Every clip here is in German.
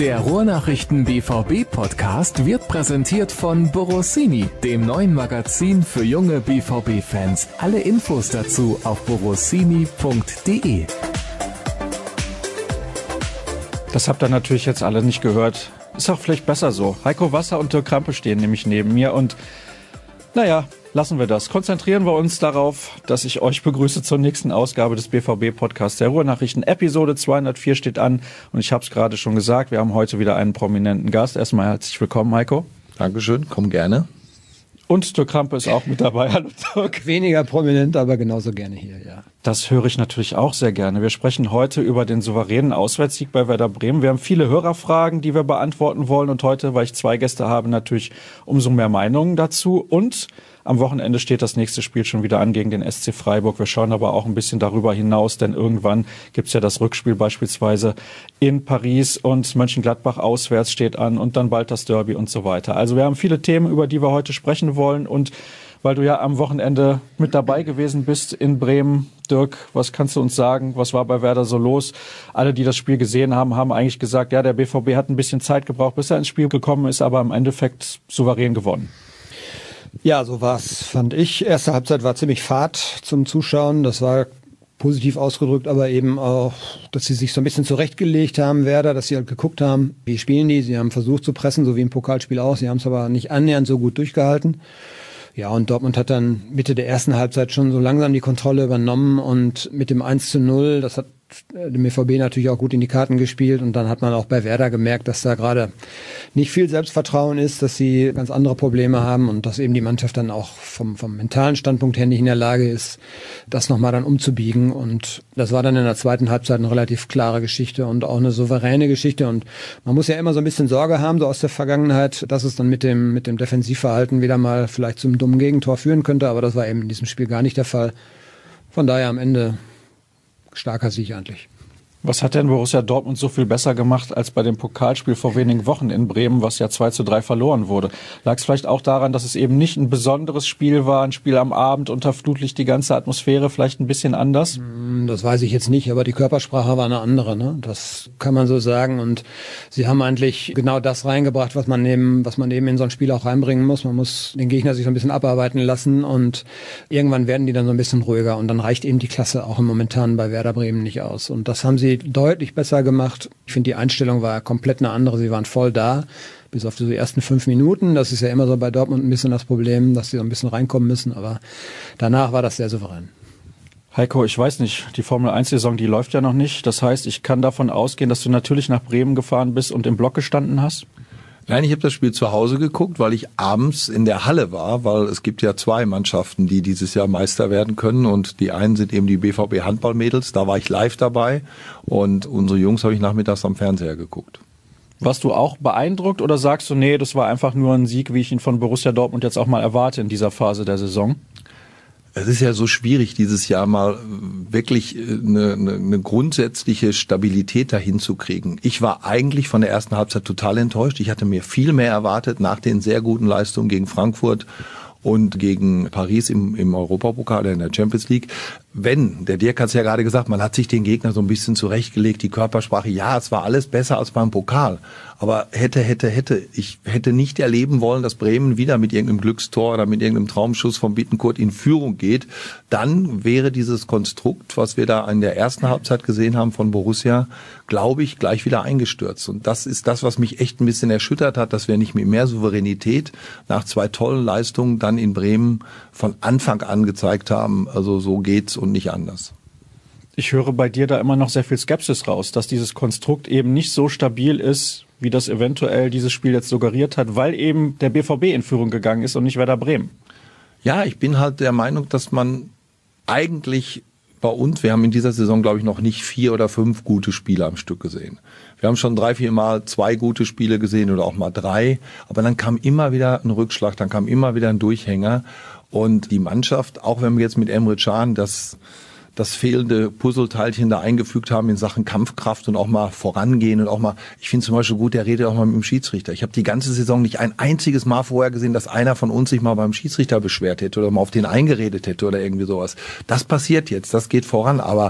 Der Ruhrnachrichten BVB Podcast wird präsentiert von Borossini, dem neuen Magazin für junge BVB-Fans. Alle Infos dazu auf borossini.de. Das habt ihr natürlich jetzt alle nicht gehört. Ist auch vielleicht besser so. Heiko Wasser und Dirk Krampe stehen nämlich neben mir und naja, lassen wir das. Konzentrieren wir uns darauf, dass ich euch begrüße zur nächsten Ausgabe des BVB-Podcasts. Der Ruhrnachrichten Episode 204 steht an und ich habe es gerade schon gesagt, wir haben heute wieder einen prominenten Gast. Erstmal herzlich willkommen, Heiko. Dankeschön, komm gerne. Und Dirk Krampe ist auch mit dabei. Hallo Dirk. Weniger prominent, aber genauso gerne hier, ja. Das höre ich natürlich auch sehr gerne. Wir sprechen heute über den souveränen Auswärtssieg bei Werder Bremen. Wir haben viele Hörerfragen, die wir beantworten wollen. Und heute, weil ich zwei Gäste habe, natürlich umso mehr Meinungen dazu. Und am Wochenende steht das nächste Spiel schon wieder an gegen den SC Freiburg. Wir schauen aber auch ein bisschen darüber hinaus, denn irgendwann gibt's ja das Rückspiel beispielsweise in Paris und Mönchengladbach auswärts steht an und dann bald das Derby und so weiter. Also wir haben viele Themen, über die wir heute sprechen wollen und weil du ja am Wochenende mit dabei gewesen bist in Bremen. Dirk, was kannst du uns sagen? Was war bei Werder so los? Alle, die das Spiel gesehen haben, haben eigentlich gesagt, ja, der BVB hat ein bisschen Zeit gebraucht, bis er ins Spiel gekommen ist, aber im Endeffekt souverän gewonnen. Ja, so war's, fand ich. Erste Halbzeit war ziemlich fad zum Zuschauen. Das war positiv ausgedrückt, aber eben auch, dass sie sich so ein bisschen zurechtgelegt haben, Werder, dass sie halt geguckt haben, wie spielen die. Sie haben versucht zu pressen, so wie im Pokalspiel auch. Sie haben es aber nicht annähernd so gut durchgehalten. Ja, und Dortmund hat dann Mitte der ersten Halbzeit schon so langsam die Kontrolle übernommen und mit dem 1:0, das hat dem BVB natürlich auch gut in die Karten gespielt und dann hat man auch bei Werder gemerkt, dass da gerade nicht viel Selbstvertrauen ist, dass sie ganz andere Probleme haben und dass eben die Mannschaft dann auch vom mentalen Standpunkt her nicht in der Lage ist, das nochmal dann umzubiegen und das war dann in der zweiten Halbzeit eine relativ klare Geschichte und auch eine souveräne Geschichte und man muss ja immer so ein bisschen Sorge haben, so aus der Vergangenheit, dass es dann mit dem Defensivverhalten wieder mal vielleicht zum dummen Gegentor führen könnte, aber das war eben in diesem Spiel gar nicht der Fall. Von daher am Ende starker Sieg eigentlich. Was hat denn Borussia Dortmund so viel besser gemacht als bei dem Pokalspiel vor wenigen Wochen in Bremen, was ja 2:3 verloren wurde? Lag es vielleicht auch daran, dass es eben nicht ein besonderes Spiel war, ein Spiel am Abend unter Flutlicht, die ganze Atmosphäre vielleicht ein bisschen anders? Das weiß ich jetzt nicht, aber die Körpersprache war eine andere, ne? Das kann man so sagen und sie haben eigentlich genau das reingebracht, was man eben in so ein Spiel auch reinbringen muss. Man muss den Gegner sich so ein bisschen abarbeiten lassen und irgendwann werden die dann so ein bisschen ruhiger und dann reicht eben die Klasse auch im Momentanen bei Werder Bremen nicht aus und das haben sie deutlich besser gemacht. Ich finde, die Einstellung war komplett eine andere. Sie waren voll da, bis auf die ersten 5 Minuten. Das ist ja immer so bei Dortmund ein bisschen das Problem, dass sie so ein bisschen reinkommen müssen. Aber danach war das sehr souverän. Heiko, ich weiß nicht, die Formel-1-Saison, die läuft ja noch nicht. Das heißt, ich kann davon ausgehen, dass du natürlich nach Bremen gefahren bist und im Block gestanden hast? Nein, ich habe das Spiel zu Hause geguckt, weil ich abends in der Halle war, weil es gibt ja 2 Mannschaften, die dieses Jahr Meister werden können und die einen sind eben die BVB Handballmädels, da war ich live dabei und unsere Jungs habe ich nachmittags am Fernseher geguckt. Warst du auch beeindruckt oder sagst du, nee, das war einfach nur ein Sieg, wie ich ihn von Borussia Dortmund jetzt auch mal erwarte in dieser Phase der Saison? Es ist ja so schwierig, dieses Jahr mal wirklich eine grundsätzliche Stabilität dahin zu kriegen. Ich war eigentlich von der ersten Halbzeit total enttäuscht. Ich hatte mir viel mehr erwartet nach den sehr guten Leistungen gegen Frankfurt und gegen Paris im Europapokal oder in der Champions League. Der Dirk hat es ja gerade gesagt, man hat sich den Gegner so ein bisschen zurechtgelegt, die Körpersprache, ja, es war alles besser als beim Pokal. Aber hätte. Ich hätte nicht erleben wollen, dass Bremen wieder mit irgendeinem Glückstor oder mit irgendeinem Traumschuss von Bittencourt in Führung geht. Dann wäre dieses Konstrukt, was wir da in der ersten Halbzeit gesehen haben von Borussia, glaube ich, gleich wieder eingestürzt. Und das ist das, was mich echt ein bisschen erschüttert hat, dass wir nicht mit mehr Souveränität nach 2 tollen Leistungen dann in Bremen von Anfang an gezeigt haben. Also so geht's und nicht anders. Ich höre bei dir da immer noch sehr viel Skepsis raus, dass dieses Konstrukt eben nicht so stabil ist, wie das eventuell dieses Spiel jetzt suggeriert hat, weil eben der BVB in Führung gegangen ist und nicht Werder Bremen. Ja, ich bin halt der Meinung, dass man eigentlich bei uns, wir haben in dieser Saison, glaube ich, noch nicht 4 oder 5 gute Spiele am Stück gesehen. Wir haben schon 3-4 Mal 2 gute Spiele gesehen oder auch mal 3, aber dann kam immer wieder ein Rückschlag, dann kam immer wieder ein Durchhänger und die Mannschaft, auch wenn wir jetzt mit Emre Can das fehlende Puzzleteilchen da eingefügt haben in Sachen Kampfkraft und auch mal vorangehen und auch mal, ich finde zum Beispiel gut, der redet auch mal mit dem Schiedsrichter. Ich habe die ganze Saison nicht ein einziges Mal vorher gesehen, dass einer von uns sich mal beim Schiedsrichter beschwert hätte oder mal auf den eingeredet hätte oder irgendwie sowas. Das passiert jetzt, das geht voran, aber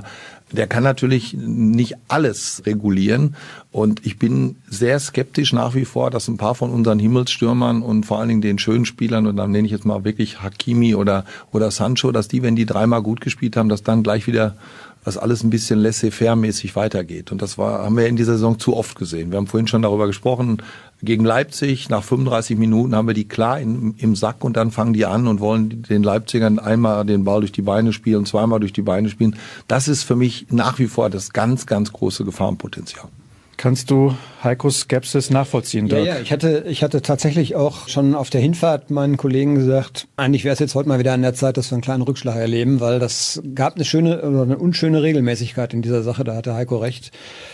Der kann natürlich nicht alles regulieren und ich bin sehr skeptisch nach wie vor, dass ein paar von unseren Himmelsstürmern und vor allen Dingen den schönen Spielern, und dann nenne ich jetzt mal wirklich Hakimi oder Sancho, dass die, wenn die dreimal gut gespielt haben, dass dann gleich wieder das alles ein bisschen laissez-faire-mäßig weitergeht. Und das haben wir in dieser Saison zu oft gesehen. Wir haben vorhin schon darüber gesprochen, gegen Leipzig, nach 35 Minuten haben wir die klar im Sack und dann fangen die an und wollen den Leipzigern einmal den Ball durch die Beine spielen, zweimal durch die Beine spielen. Das ist für mich nach wie vor das ganz, ganz große Gefahrenpotenzial. Kannst du Heikos Skepsis nachvollziehen, Dirk? Ja, ich hatte tatsächlich auch schon auf der Hinfahrt meinen Kollegen gesagt, eigentlich wäre es jetzt heute mal wieder an der Zeit, dass wir einen kleinen Rückschlag erleben, weil das gab eine schöne oder eine unschöne Regelmäßigkeit in dieser Sache, da hatte Heiko recht.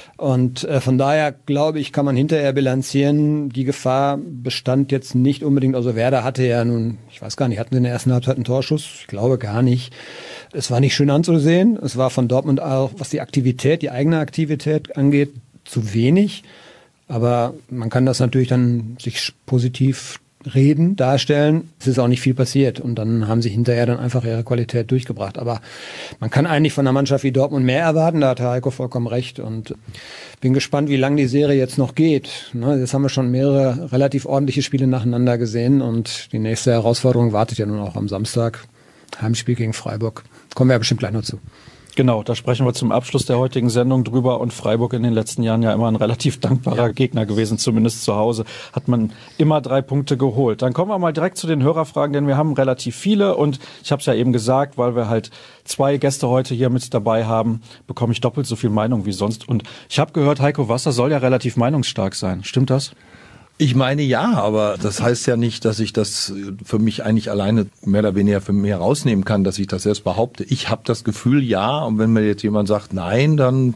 Und von daher, glaube ich, kann man hinterher bilanzieren, die Gefahr bestand jetzt nicht unbedingt, also Werder hatte ja nun, ich weiß gar nicht, hatten sie in der ersten Halbzeit einen Torschuss? Ich glaube gar nicht. Es war nicht schön anzusehen, es war von Dortmund auch, was die Aktivität, die eigene Aktivität angeht, zu wenig, aber man kann das natürlich dann sich positiv reden, darstellen. Es ist auch nicht viel passiert und dann haben sie hinterher dann einfach ihre Qualität durchgebracht. Aber man kann eigentlich von einer Mannschaft wie Dortmund mehr erwarten, da hat Herr Heiko vollkommen recht und bin gespannt, wie lange die Serie jetzt noch geht. Jetzt haben wir schon mehrere relativ ordentliche Spiele nacheinander gesehen und die nächste Herausforderung wartet ja nun auch am Samstag. Heimspiel gegen Freiburg. Kommen wir ja bestimmt gleich noch zu. Genau, da sprechen wir zum Abschluss der heutigen Sendung drüber und Freiburg in den letzten Jahren ja immer ein relativ dankbarer Gegner gewesen, zumindest zu Hause hat man immer 3 Punkte geholt. Dann kommen wir mal direkt zu den Hörerfragen, denn wir haben relativ viele und ich habe es ja eben gesagt, weil wir halt 2 Gäste heute hier mit dabei haben, bekomme ich doppelt so viel Meinung wie sonst und ich habe gehört, Heiko Wasser soll ja relativ meinungsstark sein. Stimmt das? Ich meine ja, aber das heißt ja nicht, dass ich das für mich eigentlich alleine mehr oder weniger für mich herausnehmen kann, dass ich das selbst behaupte. Ich habe das Gefühl, ja, und wenn mir jetzt jemand sagt, nein, dann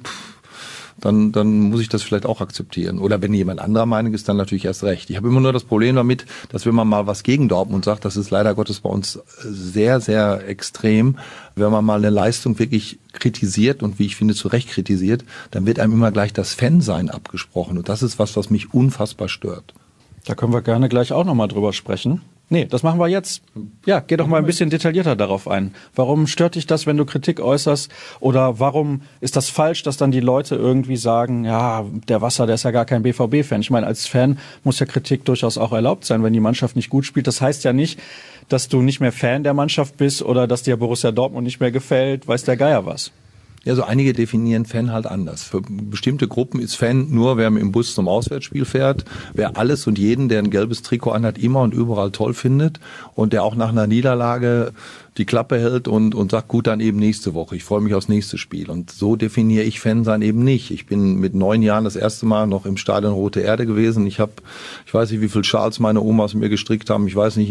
muss ich das vielleicht auch akzeptieren. Oder wenn jemand anderer Meinung ist, dann natürlich erst recht. Ich habe immer nur das Problem damit, dass wenn man mal was gegen Dortmund sagt, das ist leider Gottes bei uns sehr, sehr extrem, wenn man mal eine Leistung wirklich kritisiert und wie ich finde zu Recht kritisiert, dann wird einem immer gleich das Fansein abgesprochen. Und das ist was mich unfassbar stört. Da können wir gerne gleich auch nochmal drüber sprechen. Nee, das machen wir jetzt. Ja, geh doch mal ein bisschen detaillierter darauf ein. Warum stört dich das, wenn du Kritik äußerst? Oder warum ist das falsch, dass dann die Leute irgendwie sagen, ja, der Wasser, der ist ja gar kein BVB-Fan. Ich meine, als Fan muss ja Kritik durchaus auch erlaubt sein, wenn die Mannschaft nicht gut spielt. Das heißt ja nicht, dass du nicht mehr Fan der Mannschaft bist oder dass dir Borussia Dortmund nicht mehr gefällt, weiß der Geier was. Ja, so einige definieren Fan halt anders. Für bestimmte Gruppen ist Fan nur, wer im Bus zum Auswärtsspiel fährt, wer alles und jeden, der ein gelbes Trikot anhat, immer und überall toll findet und der auch nach einer Niederlage die Klappe hält und sagt, gut, dann eben nächste Woche. Ich freue mich aufs nächste Spiel. Und so definiere ich Fansein eben nicht. Ich bin mit 9 Jahren das erste Mal noch im Stadion Rote Erde gewesen. Ich weiß nicht, wie viel Schals meine Omas mir gestrickt haben. Ich weiß nicht,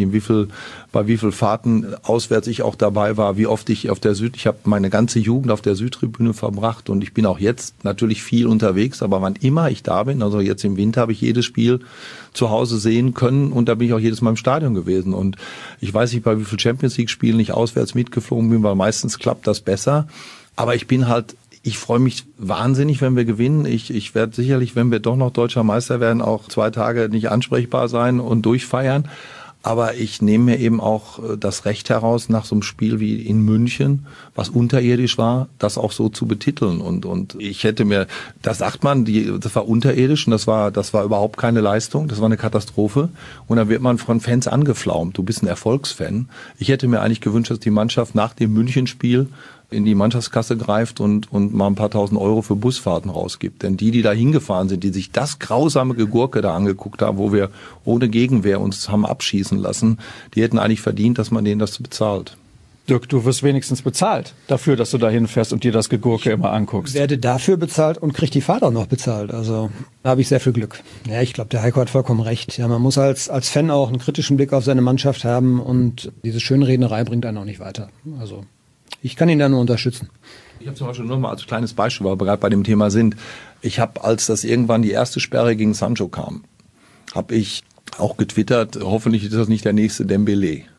bei wie viel Fahrten auswärts ich auch dabei war, wie oft ich ich habe meine ganze Jugend auf der Südtribüne verbracht und ich bin auch jetzt natürlich viel unterwegs, aber wann immer ich da bin, also jetzt im Winter habe ich jedes Spiel zu Hause sehen können und da bin ich auch jedes Mal im Stadion gewesen und ich weiß nicht, bei wie viel Champions League Spielen ich auswärts mitgeflogen bin, weil meistens klappt das besser, aber ich freue mich wahnsinnig, wenn wir gewinnen. Ich werde sicherlich, wenn wir doch noch deutscher Meister werden, auch 2 Tage nicht ansprechbar sein und durchfeiern. Aber ich nehme mir eben auch das Recht heraus, nach so einem Spiel wie in München, was unterirdisch war, das auch so zu betiteln. Und ich hätte mir, das sagt man, das war unterirdisch und das war überhaupt keine Leistung, das war eine Katastrophe. Und dann wird man von Fans angeflaumt. Du bist ein Erfolgsfan. Ich hätte mir eigentlich gewünscht, dass die Mannschaft nach dem München-Spiel in die Mannschaftskasse greift und mal ein paar tausend Euro für Busfahrten rausgibt. Denn die da hingefahren sind, die sich das grausame Gegurke da angeguckt haben, wo wir ohne Gegenwehr uns haben abschießen lassen, die hätten eigentlich verdient, dass man denen das bezahlt. Dirk, du wirst wenigstens bezahlt dafür, dass du da hinfährst und dir das Gegurke immer anguckst. Ich werde dafür bezahlt und kriege die Fahrt auch noch bezahlt. Also da habe ich sehr viel Glück. Ja, ich glaube, der Heiko hat vollkommen recht. Ja, man muss als Fan auch einen kritischen Blick auf seine Mannschaft haben und diese Schönrednerei bringt einen auch nicht weiter. Also ich kann ihn da nur unterstützen. Ich habe zum Beispiel nur mal als kleines Beispiel, weil wir gerade bei dem Thema sind. Ich habe, als das irgendwann die erste Sperre gegen Sancho kam, habe ich auch getwittert, hoffentlich ist das nicht der nächste Dembélé.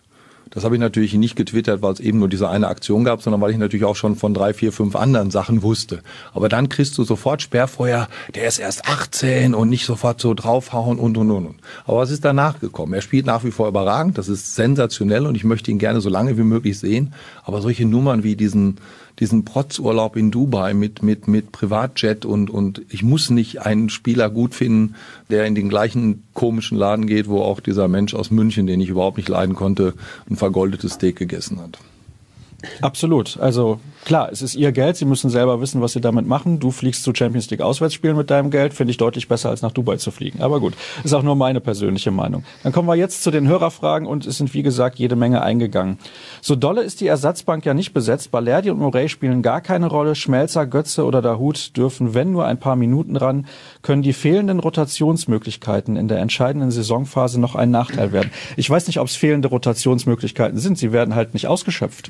Das habe ich natürlich nicht getwittert, weil es eben nur diese eine Aktion gab, sondern weil ich natürlich auch schon von 3, 4, 5 anderen Sachen wusste. Aber dann kriegst du sofort Sperrfeuer, der ist erst 18 und nicht sofort so draufhauen und. Aber was ist danach gekommen? Er spielt nach wie vor überragend, das ist sensationell und ich möchte ihn gerne so lange wie möglich sehen. Aber solche Nummern wie diesen Protzurlaub in Dubai mit Privatjet und ich muss nicht einen Spieler gut finden, der in den gleichen komischen Laden geht, wo auch dieser Mensch aus München, den ich überhaupt nicht leiden konnte, ein vergoldetes Steak gegessen hat. Absolut. Also klar, es ist ihr Geld. Sie müssen selber wissen, was sie damit machen. Du fliegst zu Champions League Auswärtsspielen mit deinem Geld. Finde ich deutlich besser, als nach Dubai zu fliegen. Aber gut, ist auch nur meine persönliche Meinung. Dann kommen wir jetzt zu den Hörerfragen und es sind, wie gesagt, jede Menge eingegangen. So dolle ist die Ersatzbank ja nicht besetzt. Balerdi und Morey spielen gar keine Rolle. Schmelzer, Götze oder Dahoud dürfen, wenn nur ein paar Minuten ran, können die fehlenden Rotationsmöglichkeiten in der entscheidenden Saisonphase noch ein Nachteil werden. Ich weiß nicht, ob es fehlende Rotationsmöglichkeiten sind. Sie werden halt nicht ausgeschöpft.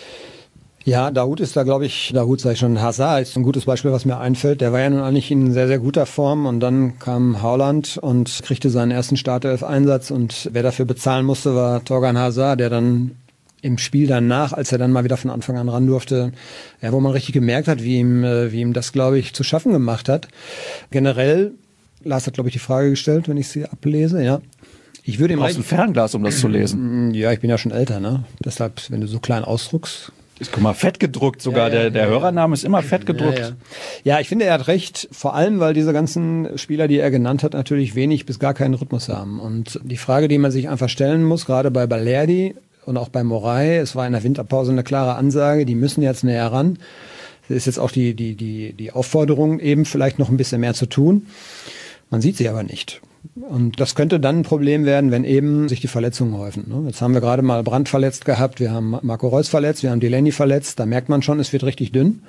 Ja, Dahoud ist da, glaube ich, sage ich schon, Hazard ist ein gutes Beispiel, was mir einfällt. Der war ja nun eigentlich in sehr, sehr guter Form und dann kam Haaland und kriegte seinen ersten Startelf-Einsatz und wer dafür bezahlen musste, war Thorgan Hazard, der dann im Spiel danach, als er dann mal wieder von Anfang an ran durfte, ja, wo man richtig gemerkt hat, wie ihm das, glaube ich, zu schaffen gemacht hat. Generell, Lars hat, glaube ich, die Frage gestellt, wenn ich sie ablese, ja. Ich würde ihm brauchst ein Fernglas, um das zu lesen. Ja, ich bin ja schon älter, ne? Deshalb, wenn du so klein ausdruckst. Guck mal, fett gedruckt sogar. Der Hörername ist immer fett gedruckt. Ja, ich finde, er hat recht. Vor allem, weil diese ganzen Spieler, die er genannt hat, natürlich wenig bis gar keinen Rhythmus haben. Und die Frage, die man sich einfach stellen muss, gerade bei Balerdi und auch bei Morey, es war in der Winterpause eine klare Ansage, die müssen jetzt näher ran. Das ist jetzt auch die Aufforderung, eben vielleicht noch ein bisschen mehr zu tun. Man sieht sie aber nicht. Und das könnte dann ein Problem werden, wenn eben sich die Verletzungen häufen. Jetzt haben wir gerade mal Brandt verletzt gehabt, wir haben Marco Reus verletzt, wir haben Delaney verletzt. Da merkt man schon, es wird richtig dünn.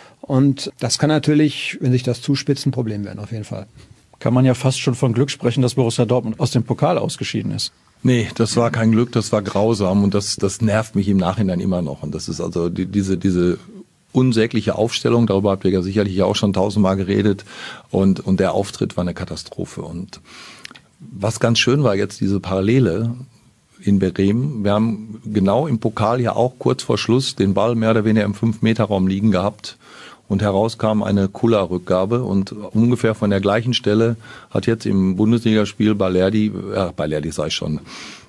Und das kann natürlich, wenn sich das zuspitzt, ein Problem werden, auf jeden Fall. Kann man ja fast schon von Glück sprechen, dass Borussia Dortmund aus dem Pokal ausgeschieden ist. Nee, das war kein Glück, das war grausam und das nervt mich im Nachhinein immer noch. Und das ist also diese unsägliche Aufstellung, darüber habt ihr ja sicherlich auch schon 1000-mal geredet und der Auftritt war eine Katastrophe. Und was ganz schön war jetzt diese Parallele in Bremen, wir haben genau im Pokal ja auch kurz vor Schluss den Ball mehr oder weniger im 5-Meter-Raum liegen gehabt und herauskam eine Kula-Rückgabe und ungefähr von der gleichen Stelle hat jetzt im Bundesligaspiel Balerdi sag ich schon,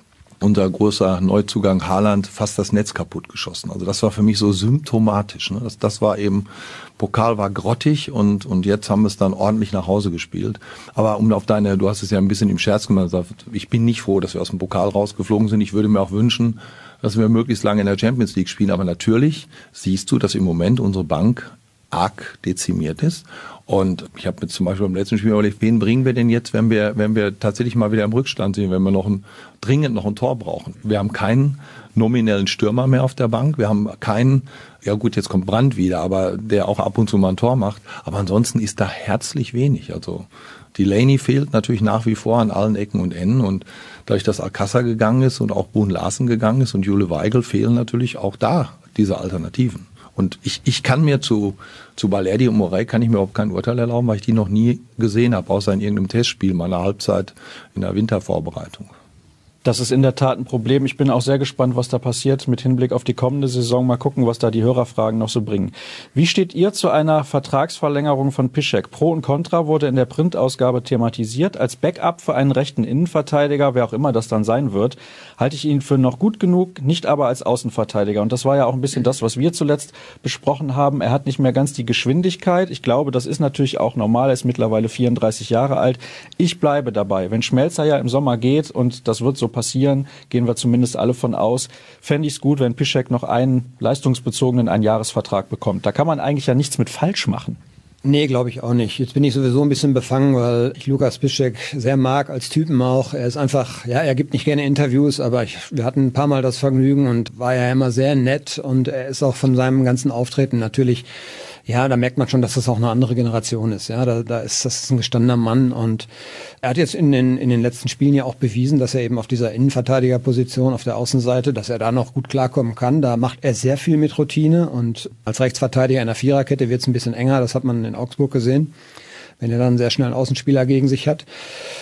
unser großer Neuzugang Haaland fast das Netz kaputt geschossen. Also das war für mich so symptomatisch. Ne? Das war eben, Pokal war grottig und jetzt haben wir es dann ordentlich nach Hause gespielt. Aber du hast es ja ein bisschen im Scherz gemacht, ich bin nicht froh, dass wir aus dem Pokal rausgeflogen sind. Ich würde mir auch wünschen, dass wir möglichst lange in der Champions League spielen. Aber natürlich siehst du, dass im Moment unsere Bank arg dezimiert ist. Und ich habe mir zum Beispiel beim letzten Spiel überlegt, wen bringen wir denn jetzt, wenn wir tatsächlich mal wieder im Rückstand sind, wenn wir dringend noch ein Tor brauchen. Wir haben keinen nominellen Stürmer mehr auf der Bank. Wir haben keinen, ja gut, jetzt kommt Brandt wieder, aber der auch ab und zu mal ein Tor macht. Aber ansonsten ist da herzlich wenig. Also Delaney fehlt natürlich nach wie vor an allen Ecken und Enden. Und dadurch, dass Alcázar gegangen ist und auch Boone Larsen gegangen ist und Jule Weigl, fehlen natürlich auch da diese Alternativen. Und ich kann mir zu Balerdi und Morey kann ich mir überhaupt kein Urteil erlauben, weil ich die noch nie gesehen habe, außer in irgendeinem Testspiel meiner Halbzeit in der Wintervorbereitung. Das ist in der Tat ein Problem. Ich bin auch sehr gespannt, was da passiert mit Hinblick auf die kommende Saison. Mal gucken, was da die Hörerfragen noch so bringen. Wie steht ihr zu einer Vertragsverlängerung von Piszczek? Pro und Contra wurde in der Printausgabe thematisiert. Als Backup für einen rechten Innenverteidiger, wer auch immer das dann sein wird, halte ich ihn für noch gut genug, nicht aber als Außenverteidiger. Und das war ja auch ein bisschen das, was wir zuletzt besprochen haben. Er hat nicht mehr ganz die Geschwindigkeit. Ich glaube, das ist natürlich auch normal. Er ist mittlerweile 34 Jahre alt. Ich bleibe dabei. Wenn Schmelzer ja im Sommer geht, und das wird so passieren, gehen wir zumindest alle von aus, fände ich es gut, wenn Piszczek noch einen leistungsbezogenen Einjahresvertrag bekommt. Da kann man eigentlich ja nichts mit falsch machen. Nee, glaube ich auch nicht. Jetzt bin ich sowieso ein bisschen befangen, weil ich Lukas Piszczek sehr mag, als Typen auch. Er ist einfach, ja, er gibt nicht gerne Interviews, aber wir hatten ein paar Mal das Vergnügen und war ja immer sehr nett und er ist auch von seinem ganzen Auftreten natürlich, ja, da merkt man schon, dass das auch eine andere Generation ist. Ja, das ist ein gestandener Mann und er hat jetzt in den letzten Spielen ja auch bewiesen, dass er eben auf dieser Innenverteidigerposition auf der Außenseite, dass er da noch gut klarkommen kann. Da macht er sehr viel mit Routine und als Rechtsverteidiger in der Viererkette wird es ein bisschen enger. Das hat man in Augsburg gesehen, wenn er dann einen sehr schnellen Außenspieler gegen sich hat.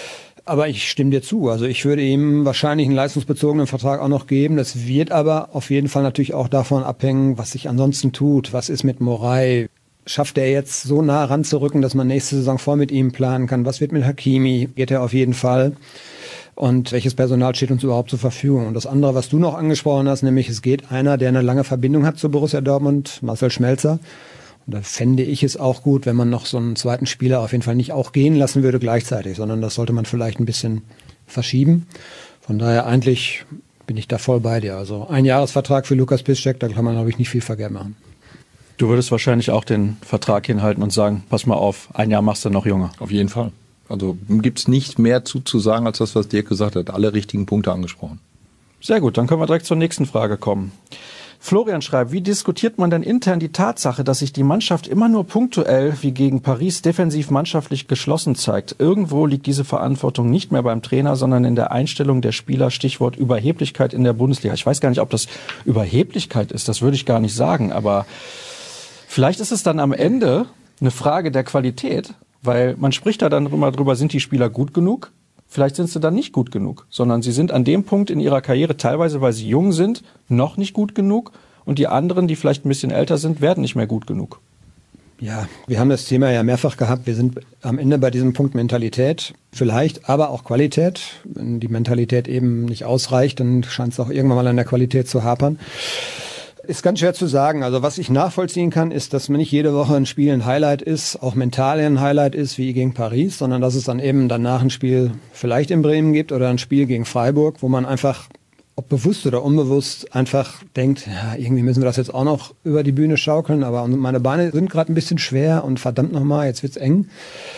Aber ich stimme dir zu. Also ich würde ihm wahrscheinlich einen leistungsbezogenen Vertrag auch noch geben. Das wird aber auf jeden Fall natürlich auch davon abhängen, was sich ansonsten tut. Was ist mit Moray? Schafft er jetzt so nah ranzurücken, dass man nächste Saison voll mit ihm planen kann? Was wird mit Hakimi? Geht er auf jeden Fall? Und welches Personal steht uns überhaupt zur Verfügung? Und das andere, was du noch angesprochen hast, nämlich es geht einer, der eine lange Verbindung hat zu Borussia Dortmund, Marcel Schmelzer. Und da fände ich es auch gut, wenn man noch so einen zweiten Spieler auf jeden Fall nicht auch gehen lassen würde gleichzeitig, sondern das sollte man vielleicht ein bisschen verschieben. Von daher eigentlich bin ich da voll bei dir. Also ein Jahresvertrag für Lukas Piszczek, da kann man, glaube ich, nicht viel verkehrt machen. Du würdest wahrscheinlich auch den Vertrag hinhalten und sagen, pass mal auf, ein Jahr machst du noch jünger. Auf jeden Fall. Also gibt's nicht mehr zu sagen, als das, was Dirk gesagt hat. Alle richtigen Punkte angesprochen. Sehr gut, dann können wir direkt zur nächsten Frage kommen. Florian schreibt, wie diskutiert man denn intern die Tatsache, dass sich die Mannschaft immer nur punktuell wie gegen Paris defensiv mannschaftlich geschlossen zeigt? Irgendwo liegt diese Verantwortung nicht mehr beim Trainer, sondern in der Einstellung der Spieler, Stichwort Überheblichkeit in der Bundesliga. Ich weiß gar nicht, ob das Überheblichkeit ist, das würde ich gar nicht sagen, aber vielleicht ist es dann am Ende eine Frage der Qualität, weil man spricht da dann immer drüber, sind die Spieler gut genug? Vielleicht sind sie dann nicht gut genug, sondern sie sind an dem Punkt in ihrer Karriere teilweise, weil sie jung sind, noch nicht gut genug und die anderen, die vielleicht ein bisschen älter sind, werden nicht mehr gut genug. Ja, wir haben das Thema ja mehrfach gehabt. Wir sind am Ende bei diesem Punkt Mentalität, vielleicht, aber auch Qualität. Wenn die Mentalität eben nicht ausreicht, dann scheint es auch irgendwann mal an der Qualität zu hapern. Ist ganz schwer zu sagen. Also was ich nachvollziehen kann, ist, dass man nicht jede Woche ein Spiel ein Highlight ist, auch mental ein Highlight ist, wie gegen Paris, sondern dass es dann eben danach ein Spiel vielleicht in Bremen gibt oder ein Spiel gegen Freiburg, wo man einfach, ob bewusst oder unbewusst, einfach denkt, ja, irgendwie müssen wir das jetzt auch noch über die Bühne schaukeln, aber meine Beine sind gerade ein bisschen schwer und verdammt nochmal, jetzt wird's eng.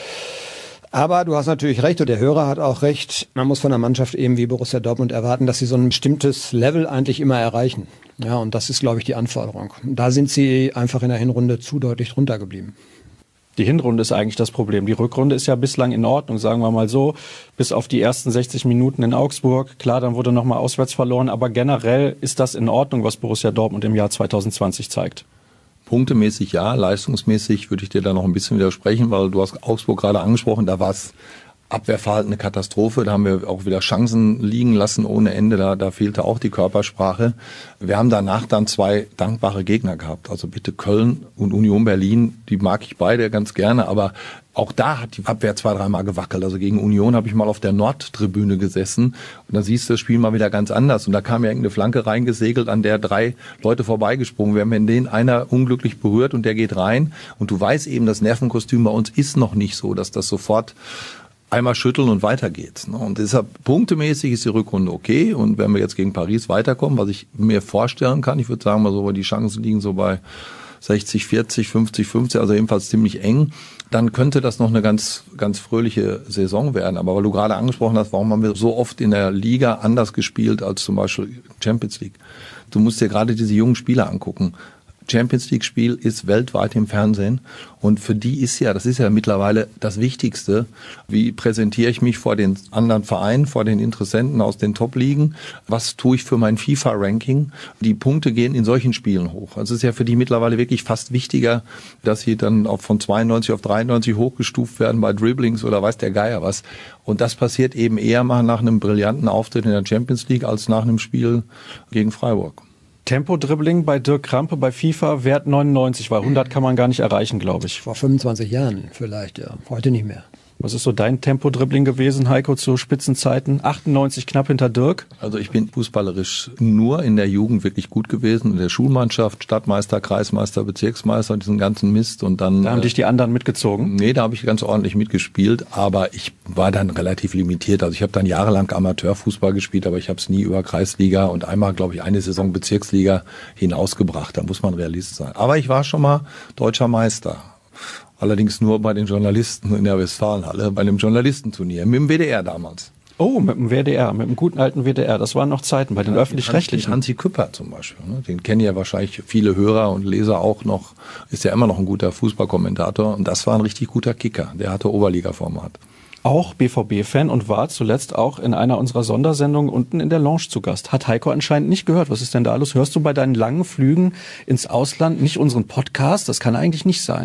Aber du hast natürlich recht und der Hörer hat auch recht. Man muss von der Mannschaft eben wie Borussia Dortmund erwarten, dass sie so ein bestimmtes Level eigentlich immer erreichen. Ja, und das ist, glaube ich, die Anforderung. Da sind sie einfach in der Hinrunde zu deutlich drunter geblieben. Die Hinrunde ist eigentlich das Problem. Die Rückrunde ist ja bislang in Ordnung, sagen wir mal so, bis auf die ersten 60 Minuten in Augsburg. Klar, dann wurde nochmal auswärts verloren, aber generell ist das in Ordnung, was Borussia Dortmund im Jahr 2020 zeigt. Punktemäßig ja, leistungsmäßig würde ich dir da noch ein bisschen widersprechen, weil du hast Augsburg gerade angesprochen, da war es Abwehrverhalten eine Katastrophe, da haben wir auch wieder Chancen liegen lassen ohne Ende, da fehlte auch die Körpersprache. Wir haben danach dann 2 dankbare Gegner gehabt, also bitte Köln und Union Berlin, die mag ich beide ganz gerne, aber auch da hat die Abwehr 2-3 Mal gewackelt. Also gegen Union habe ich mal auf der Nordtribüne gesessen und da siehst du das Spiel mal wieder ganz anders. Und da kam ja irgendeine Flanke reingesegelt, an der 3 Leute vorbeigesprungen werden. Wenn den einer unglücklich berührt und der geht rein und du weißt eben, das Nervenkostüm bei uns ist noch nicht so, dass das sofort einmal schütteln und weiter geht's. Und deshalb punktemäßig ist die Rückrunde okay. Und wenn wir jetzt gegen Paris weiterkommen, was ich mir vorstellen kann, ich würde sagen mal so, die Chancen liegen so bei 60, 40, 50, 50, also jedenfalls ziemlich eng, dann könnte das noch eine ganz, ganz fröhliche Saison werden. Aber weil du gerade angesprochen hast, warum haben wir so oft in der Liga anders gespielt als zum Beispiel Champions League? Du musst dir gerade diese jungen Spieler angucken. Champions League Spiel ist weltweit im Fernsehen und für die das ist ja mittlerweile das Wichtigste. Wie präsentiere ich mich vor den anderen Vereinen, vor den Interessenten aus den Top-Ligen? Was tue ich für mein FIFA-Ranking? Die Punkte gehen in solchen Spielen hoch. Also es ist ja für die mittlerweile wirklich fast wichtiger, dass sie dann auch von 92 auf 93 hochgestuft werden bei Dribblings oder weiß der Geier was. Und das passiert eben eher mal nach einem brillanten Auftritt in der Champions League als nach einem Spiel gegen Freiburg. Tempo-Dribbling bei Dirk Krampe bei FIFA Wert 99, weil 100 kann man gar nicht erreichen, glaube ich. Vor 25 Jahren vielleicht, ja. Heute nicht mehr. Was ist so dein Tempo-Dribbling gewesen, Heiko, zu Spitzenzeiten? 98 knapp hinter Dirk? Also ich bin fußballerisch nur in der Jugend wirklich gut gewesen. In der Schulmannschaft, Stadtmeister, Kreismeister, Bezirksmeister, diesen ganzen Mist. Und dann, da haben dich die anderen mitgezogen? Nee, da habe ich ganz ordentlich mitgespielt. Aber ich war dann relativ limitiert. Also ich habe dann jahrelang Amateurfußball gespielt, aber ich habe es nie über Kreisliga und einmal, glaube ich, eine Saison Bezirksliga hinausgebracht. Da muss man Realist sein. Aber ich war schon mal deutscher Meister. Allerdings nur bei den Journalisten in der Westfalenhalle, bei einem Journalistenturnier, mit dem WDR damals. Oh, mit dem WDR, mit dem guten alten WDR. Das waren noch Zeiten bei den Öffentlich-Rechtlichen. Hansi Küpper zum Beispiel, ne? Den kennen ja wahrscheinlich viele Hörer und Leser auch noch. Ist ja immer noch ein guter Fußballkommentator. Und das war ein richtig guter Kicker. Der hatte Oberliga-Format. Auch BVB-Fan und war zuletzt auch in einer unserer Sondersendungen unten in der Lounge zu Gast. Hat Heiko anscheinend nicht gehört. Was ist denn da los? Hörst du bei deinen langen Flügen ins Ausland nicht unseren Podcast? Das kann eigentlich nicht sein.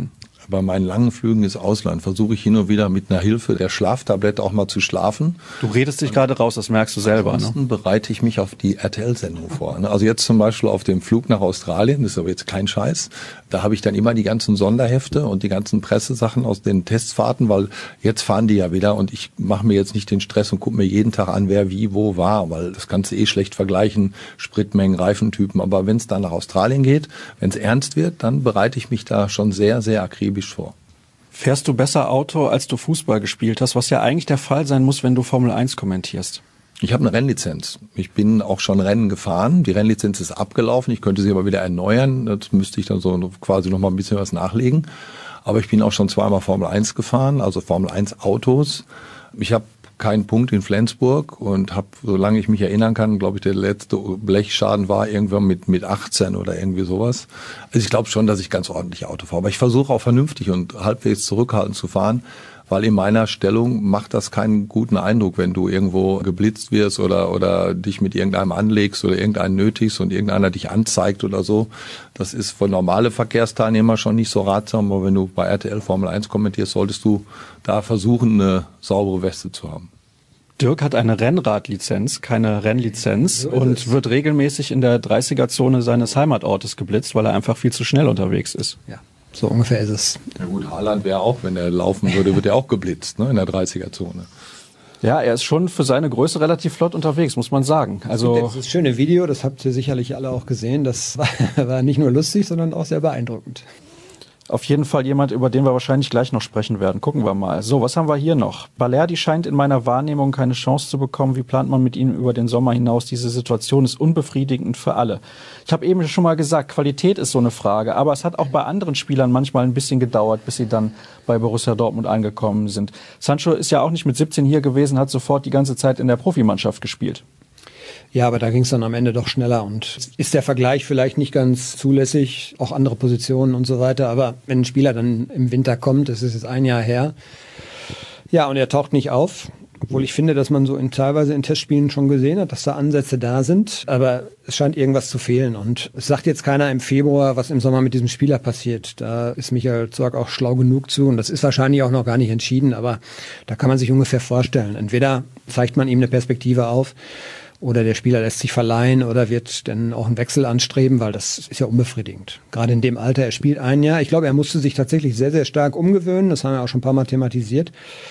Bei meinen langen Flügen ins Ausland versuche ich hin und wieder mit einer Hilfe der Schlaftablette auch mal zu schlafen. Du redest dich gerade raus, das merkst du selber. Ansonsten bereite ich mich auf die RTL-Sendung vor. Also jetzt zum Beispiel auf dem Flug nach Australien, das ist aber jetzt kein Scheiß, da habe ich dann immer die ganzen Sonderhefte und die ganzen Pressesachen aus den Testfahrten, weil jetzt fahren die ja wieder und ich mache mir jetzt nicht den Stress und gucke mir jeden Tag an, wer wie wo war, weil das kannst du schlecht vergleichen, Spritmengen, Reifentypen. Aber wenn es dann nach Australien geht, wenn es ernst wird, dann bereite ich mich da schon sehr, sehr akribisch vor. Fährst du besser Auto, als du Fußball gespielt hast, was ja eigentlich der Fall sein muss, wenn du Formel 1 kommentierst? Ich habe eine Rennlizenz. Ich bin auch schon Rennen gefahren. Die Rennlizenz ist abgelaufen. Ich könnte sie aber wieder erneuern. Das müsste ich dann so quasi noch mal ein bisschen was nachlegen. Aber ich bin auch schon zweimal Formel 1 gefahren, also Formel 1 Autos. Ich habe keinen Punkt in Flensburg und habe, solange ich mich erinnern kann, glaube ich, der letzte Blechschaden war irgendwann mit 18 oder irgendwie sowas. Also ich glaube schon, dass ich ganz ordentlich Auto fahre. Aber ich versuche auch vernünftig und halbwegs zurückhaltend zu fahren, weil in meiner Stellung macht das keinen guten Eindruck, wenn du irgendwo geblitzt wirst oder dich mit irgendeinem anlegst oder irgendeinen nötigst und irgendeiner dich anzeigt oder so. Das ist für normale Verkehrsteilnehmer schon nicht so ratsam, aber wenn du bei RTL Formel 1 kommentierst, solltest du da versuchen, eine saubere Weste zu haben. Dirk hat eine Rennradlizenz, keine Rennlizenz und wird regelmäßig in der 30er-Zone seines Heimatortes geblitzt, weil er einfach viel zu schnell unterwegs ist. Ja, so ungefähr ist es. Ja gut, Haaland wäre auch, wenn er laufen würde, wird er auch geblitzt, ne, in der 30er-Zone. Ja, er ist schon für seine Größe relativ flott unterwegs, muss man sagen. Also Das ist schöne Video, das habt ihr sicherlich alle auch gesehen. Das war nicht nur lustig, sondern auch sehr beeindruckend. auf jeden Fall jemand, über den wir wahrscheinlich gleich noch sprechen werden. Gucken wir mal. So, was haben wir hier noch? Balerdi scheint in meiner Wahrnehmung keine Chance zu bekommen. Wie plant man mit ihm über den Sommer hinaus? Diese Situation ist unbefriedigend für alle. Ich habe eben schon mal gesagt, Qualität ist so eine Frage. Aber es hat auch bei anderen Spielern manchmal ein bisschen gedauert, bis sie dann bei Borussia Dortmund angekommen sind. Sancho ist ja auch nicht mit 17 hier gewesen, hat sofort die ganze Zeit in der Profimannschaft gespielt. Ja, aber da ging es dann am Ende doch schneller und ist der Vergleich vielleicht nicht ganz zulässig, auch andere Positionen und so weiter, aber wenn ein Spieler dann im Winter kommt, das ist jetzt ein Jahr her, ja, und er taucht nicht auf, obwohl ich finde, dass man so teilweise in Testspielen schon gesehen hat, dass da Ansätze da sind, aber es scheint irgendwas zu fehlen und es sagt jetzt keiner im Februar, was im Sommer mit diesem Spieler passiert. Da ist Michael Zorc auch schlau genug zu und das ist wahrscheinlich auch noch gar nicht entschieden, aber da kann man sich ungefähr vorstellen. Entweder zeigt man ihm eine Perspektive auf, oder der Spieler lässt sich verleihen oder wird dann auch einen Wechsel anstreben, weil das ist ja unbefriedigend. Gerade in dem Alter, er spielt ein Jahr. Ich glaube, er musste sich tatsächlich sehr, sehr stark umgewöhnen. Das haben wir auch schon ein paar Mal thematisiert.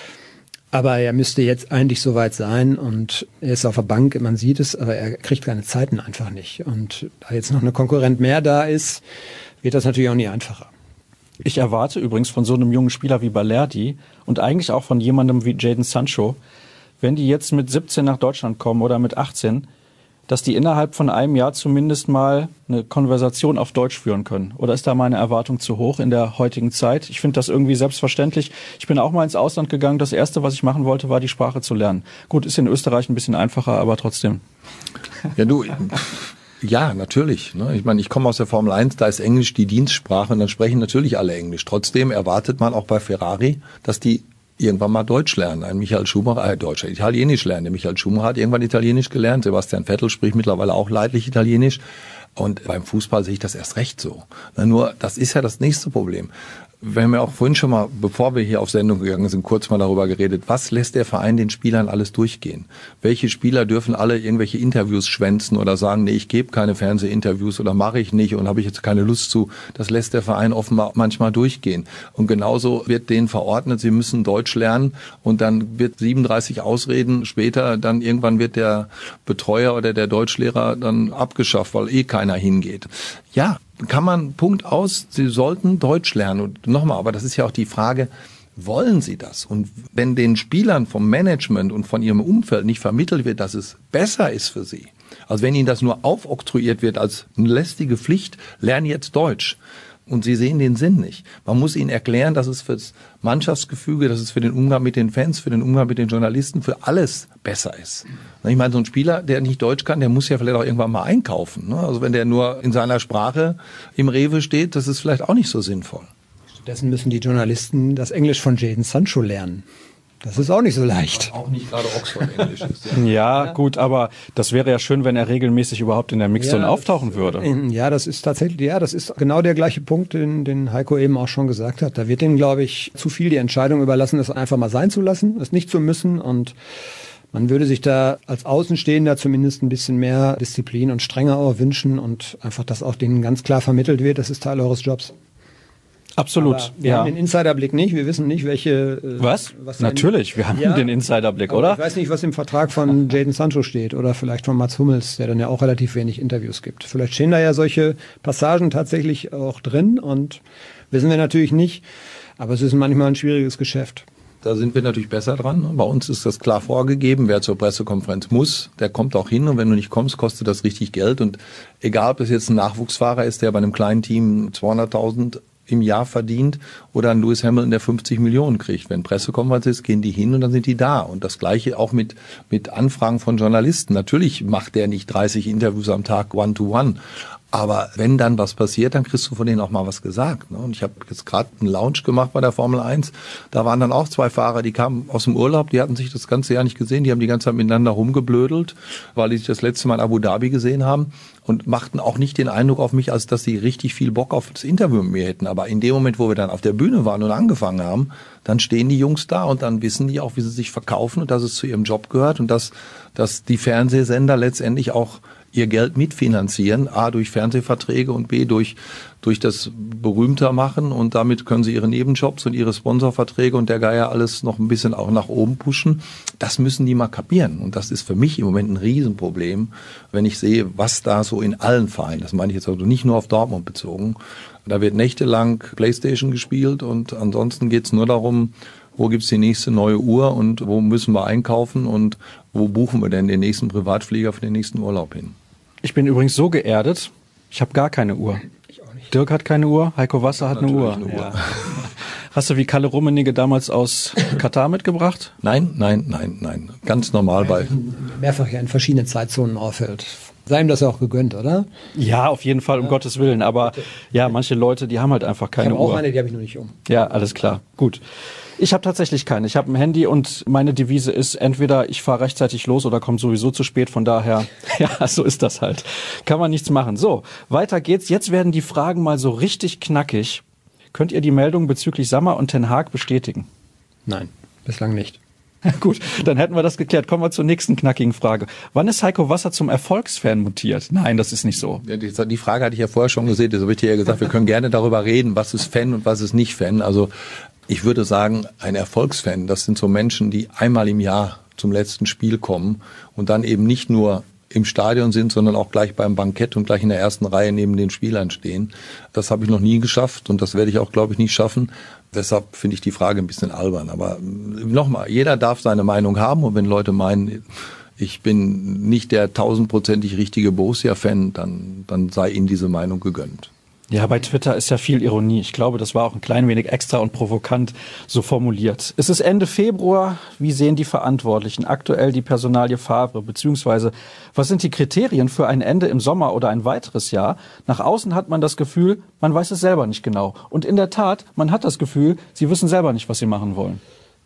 Aber er müsste jetzt eigentlich soweit sein und er ist auf der Bank, man sieht es, aber er kriegt keine Zeiten einfach nicht. Und da jetzt noch eine Konkurrent mehr da ist, wird das natürlich auch nie einfacher. Ich erwarte übrigens von so einem jungen Spieler wie Balerdi und eigentlich auch von jemandem wie Jadon Sancho, wenn die jetzt mit 17 nach Deutschland kommen oder mit 18, dass die innerhalb von einem Jahr zumindest mal eine Konversation auf Deutsch führen können. Oder ist da meine Erwartung zu hoch in der heutigen Zeit? Ich finde das irgendwie selbstverständlich. Ich bin auch mal ins Ausland gegangen. Das Erste, was ich machen wollte, war die Sprache zu lernen. Gut, ist in Österreich ein bisschen einfacher, aber trotzdem. Ja, ja, natürlich. Ne? Ich meine, ich komme aus der Formel 1, da ist Englisch die Dienstsprache und dann sprechen natürlich alle Englisch. Trotzdem erwartet man auch bei Ferrari, dass die irgendwann mal Deutsch lernen. Ein Michael Schumacher, Italienisch lernen. Der Michael Schumacher hat irgendwann Italienisch gelernt. Sebastian Vettel spricht mittlerweile auch leidlich Italienisch. Und beim Fußball sehe ich das erst recht so. Nur, das ist ja das nächste Problem. Wir haben ja auch vorhin schon mal, bevor wir hier auf Sendung gegangen sind, kurz mal darüber geredet, was lässt der Verein den Spielern alles durchgehen? Welche Spieler dürfen alle irgendwelche Interviews schwänzen oder sagen, nee, ich gebe keine Fernsehinterviews oder mache ich nicht und habe ich jetzt keine Lust zu? Das lässt der Verein offenbar manchmal durchgehen. Und genauso wird denen verordnet, sie müssen Deutsch lernen und dann wird 37 Ausreden später, dann irgendwann wird der Betreuer oder der Deutschlehrer dann abgeschafft, weil keiner hingeht. Ja, kann man, Punkt aus, Sie sollten Deutsch lernen. Und nochmal, aber das ist ja auch die Frage, wollen Sie das? Und wenn den Spielern vom Management und von ihrem Umfeld nicht vermittelt wird, dass es besser ist für sie, also wenn ihnen das nur aufoktroyiert wird als eine lästige Pflicht, lernen jetzt Deutsch. Und sie sehen den Sinn nicht. Man muss ihnen erklären, dass es für das Mannschaftsgefüge, dass es für den Umgang mit den Fans, für den Umgang mit den Journalisten, für alles besser ist. Ich meine, so ein Spieler, der nicht Deutsch kann, der muss ja vielleicht auch irgendwann mal einkaufen. Also wenn der nur in seiner Sprache im Rewe steht, das ist vielleicht auch nicht so sinnvoll. Stattdessen müssen die Journalisten das Englisch von Jadon Sancho lernen. Das ist auch nicht so leicht. Auch nicht gerade Oxford-Englisch ist. Ja, gut, aber das wäre ja schön, wenn er regelmäßig überhaupt in der Mixzone auftauchen würde. Ja, das ist tatsächlich, das ist genau der gleiche Punkt, den Heiko eben auch schon gesagt hat. Da wird ihm, glaube ich, zu viel die Entscheidung überlassen, es einfach mal sein zu lassen, es nicht zu müssen, und man würde sich da als Außenstehender zumindest ein bisschen mehr Disziplin und Strenge auch wünschen und einfach, dass auch denen ganz klar vermittelt wird, das ist Teil eures Jobs. Absolut. Aber wir haben den Insiderblick nicht. Wir wissen nicht, welche... Was natürlich, wir haben den Insiderblick, oder? Ich weiß nicht, was im Vertrag von Jadon Sancho steht oder vielleicht von Mats Hummels, der dann ja auch relativ wenig Interviews gibt. Vielleicht stehen da ja solche Passagen tatsächlich auch drin und wissen wir natürlich nicht. Aber es ist manchmal ein schwieriges Geschäft. Da sind wir natürlich besser dran. Bei uns ist das klar vorgegeben. Wer zur Pressekonferenz muss, der kommt auch hin. Und wenn du nicht kommst, kostet das richtig Geld. Und egal, ob es jetzt ein Nachwuchsfahrer ist, der bei einem kleinen Team 200.000 im Jahr verdient, oder ein Lewis Hamilton, der 50 Millionen kriegt. Wenn Pressekonferenz ist, gehen die hin und dann sind die da. Und das Gleiche auch mit Anfragen von Journalisten. Natürlich macht der nicht 30 Interviews am Tag One-to-One. Aber wenn dann was passiert, dann kriegst du von denen auch mal was gesagt. Und ich habe jetzt gerade einen Lounge gemacht bei der Formel 1. Da waren dann auch 2 Fahrer, die kamen aus dem Urlaub, die hatten sich das ganze Jahr nicht gesehen. Die haben die ganze Zeit miteinander rumgeblödelt, weil die sich das letzte Mal in Abu Dhabi gesehen haben und machten auch nicht den Eindruck auf mich, als dass sie richtig viel Bock auf das Interview mit mir hätten. Aber in dem Moment, wo wir dann auf der Bühne waren und angefangen haben, dann stehen die Jungs da und dann wissen die auch, wie sie sich verkaufen und dass es zu ihrem Job gehört und dass die Fernsehsender letztendlich auch ihr Geld mitfinanzieren, A, durch Fernsehverträge und B, durch das berühmter machen, und damit können sie ihre Nebenjobs und ihre Sponsorverträge und der Geier alles noch ein bisschen auch nach oben pushen. Das müssen die mal kapieren, und das ist für mich im Moment ein Riesenproblem, wenn ich sehe, was da so in allen Vereinen, das meine ich jetzt also nicht nur auf Dortmund bezogen, da wird nächtelang Playstation gespielt und ansonsten geht's nur darum, wo gibt's die nächste neue Uhr und wo müssen wir einkaufen und wo buchen wir denn den nächsten Privatflieger für den nächsten Urlaub hin. Ich bin übrigens so geerdet, ich habe gar keine Uhr. Ich auch nicht. Dirk hat keine Uhr, Heiko Wasser hat eine Uhr. Ja. Hast du wie Kalle Rummenigge damals aus Katar mitgebracht? Nein. Ganz normal bei. Mehrfach ja in verschiedenen Zeitzonen auffällt. Sei ihm das ja auch gegönnt, oder? Ja, auf jeden Fall, um Gottes Willen. Aber ja, manche Leute, die haben halt einfach keine Ich habe auch Uhr. eine, die habe ich noch nicht um. Ja, alles klar. Gut. Ich habe tatsächlich keine. Ich habe ein Handy und meine Devise ist, entweder ich fahre rechtzeitig los oder komme sowieso zu spät. Von daher, ja, so ist das halt. Kann man nichts machen. So, weiter geht's. Jetzt werden die Fragen mal so richtig knackig. Könnt ihr die Meldung bezüglich Sammer und Ten Hag bestätigen? Nein, bislang nicht. Gut, dann hätten wir das geklärt. Kommen wir zur nächsten knackigen Frage. Wann ist Heiko Wasser zum Erfolgsfan mutiert? Nein, das ist nicht so. Ja, die Frage hatte ich ja vorher schon gesehen. Das habe ich dir ja gesagt, wir können gerne darüber reden, was ist Fan und was ist nicht Fan. Also ich würde sagen, ein Erfolgsfan, das sind so Menschen, die einmal im Jahr zum letzten Spiel kommen und dann eben nicht nur im Stadion sind, sondern auch gleich beim Bankett und gleich in der ersten Reihe neben den Spielern stehen. Das habe ich noch nie geschafft und das werde ich auch, glaube ich, nicht schaffen. Deshalb finde ich die Frage ein bisschen albern. Aber nochmal, jeder darf seine Meinung haben, und wenn Leute meinen, ich bin nicht der 1000-prozentig richtige Borussia-Fan, dann sei ihnen diese Meinung gegönnt. Ja, bei Twitter ist ja viel Ironie. Ich glaube, das war auch ein klein wenig extra und provokant so formuliert. Es ist Ende Februar. Wie sehen die Verantwortlichen aktuell die Personalie Favre? Beziehungsweise, was sind die Kriterien für ein Ende im Sommer oder ein weiteres Jahr? Nach außen hat man das Gefühl, man weiß es selber nicht genau. Und in der Tat, man hat das Gefühl, sie wissen selber nicht, was sie machen wollen.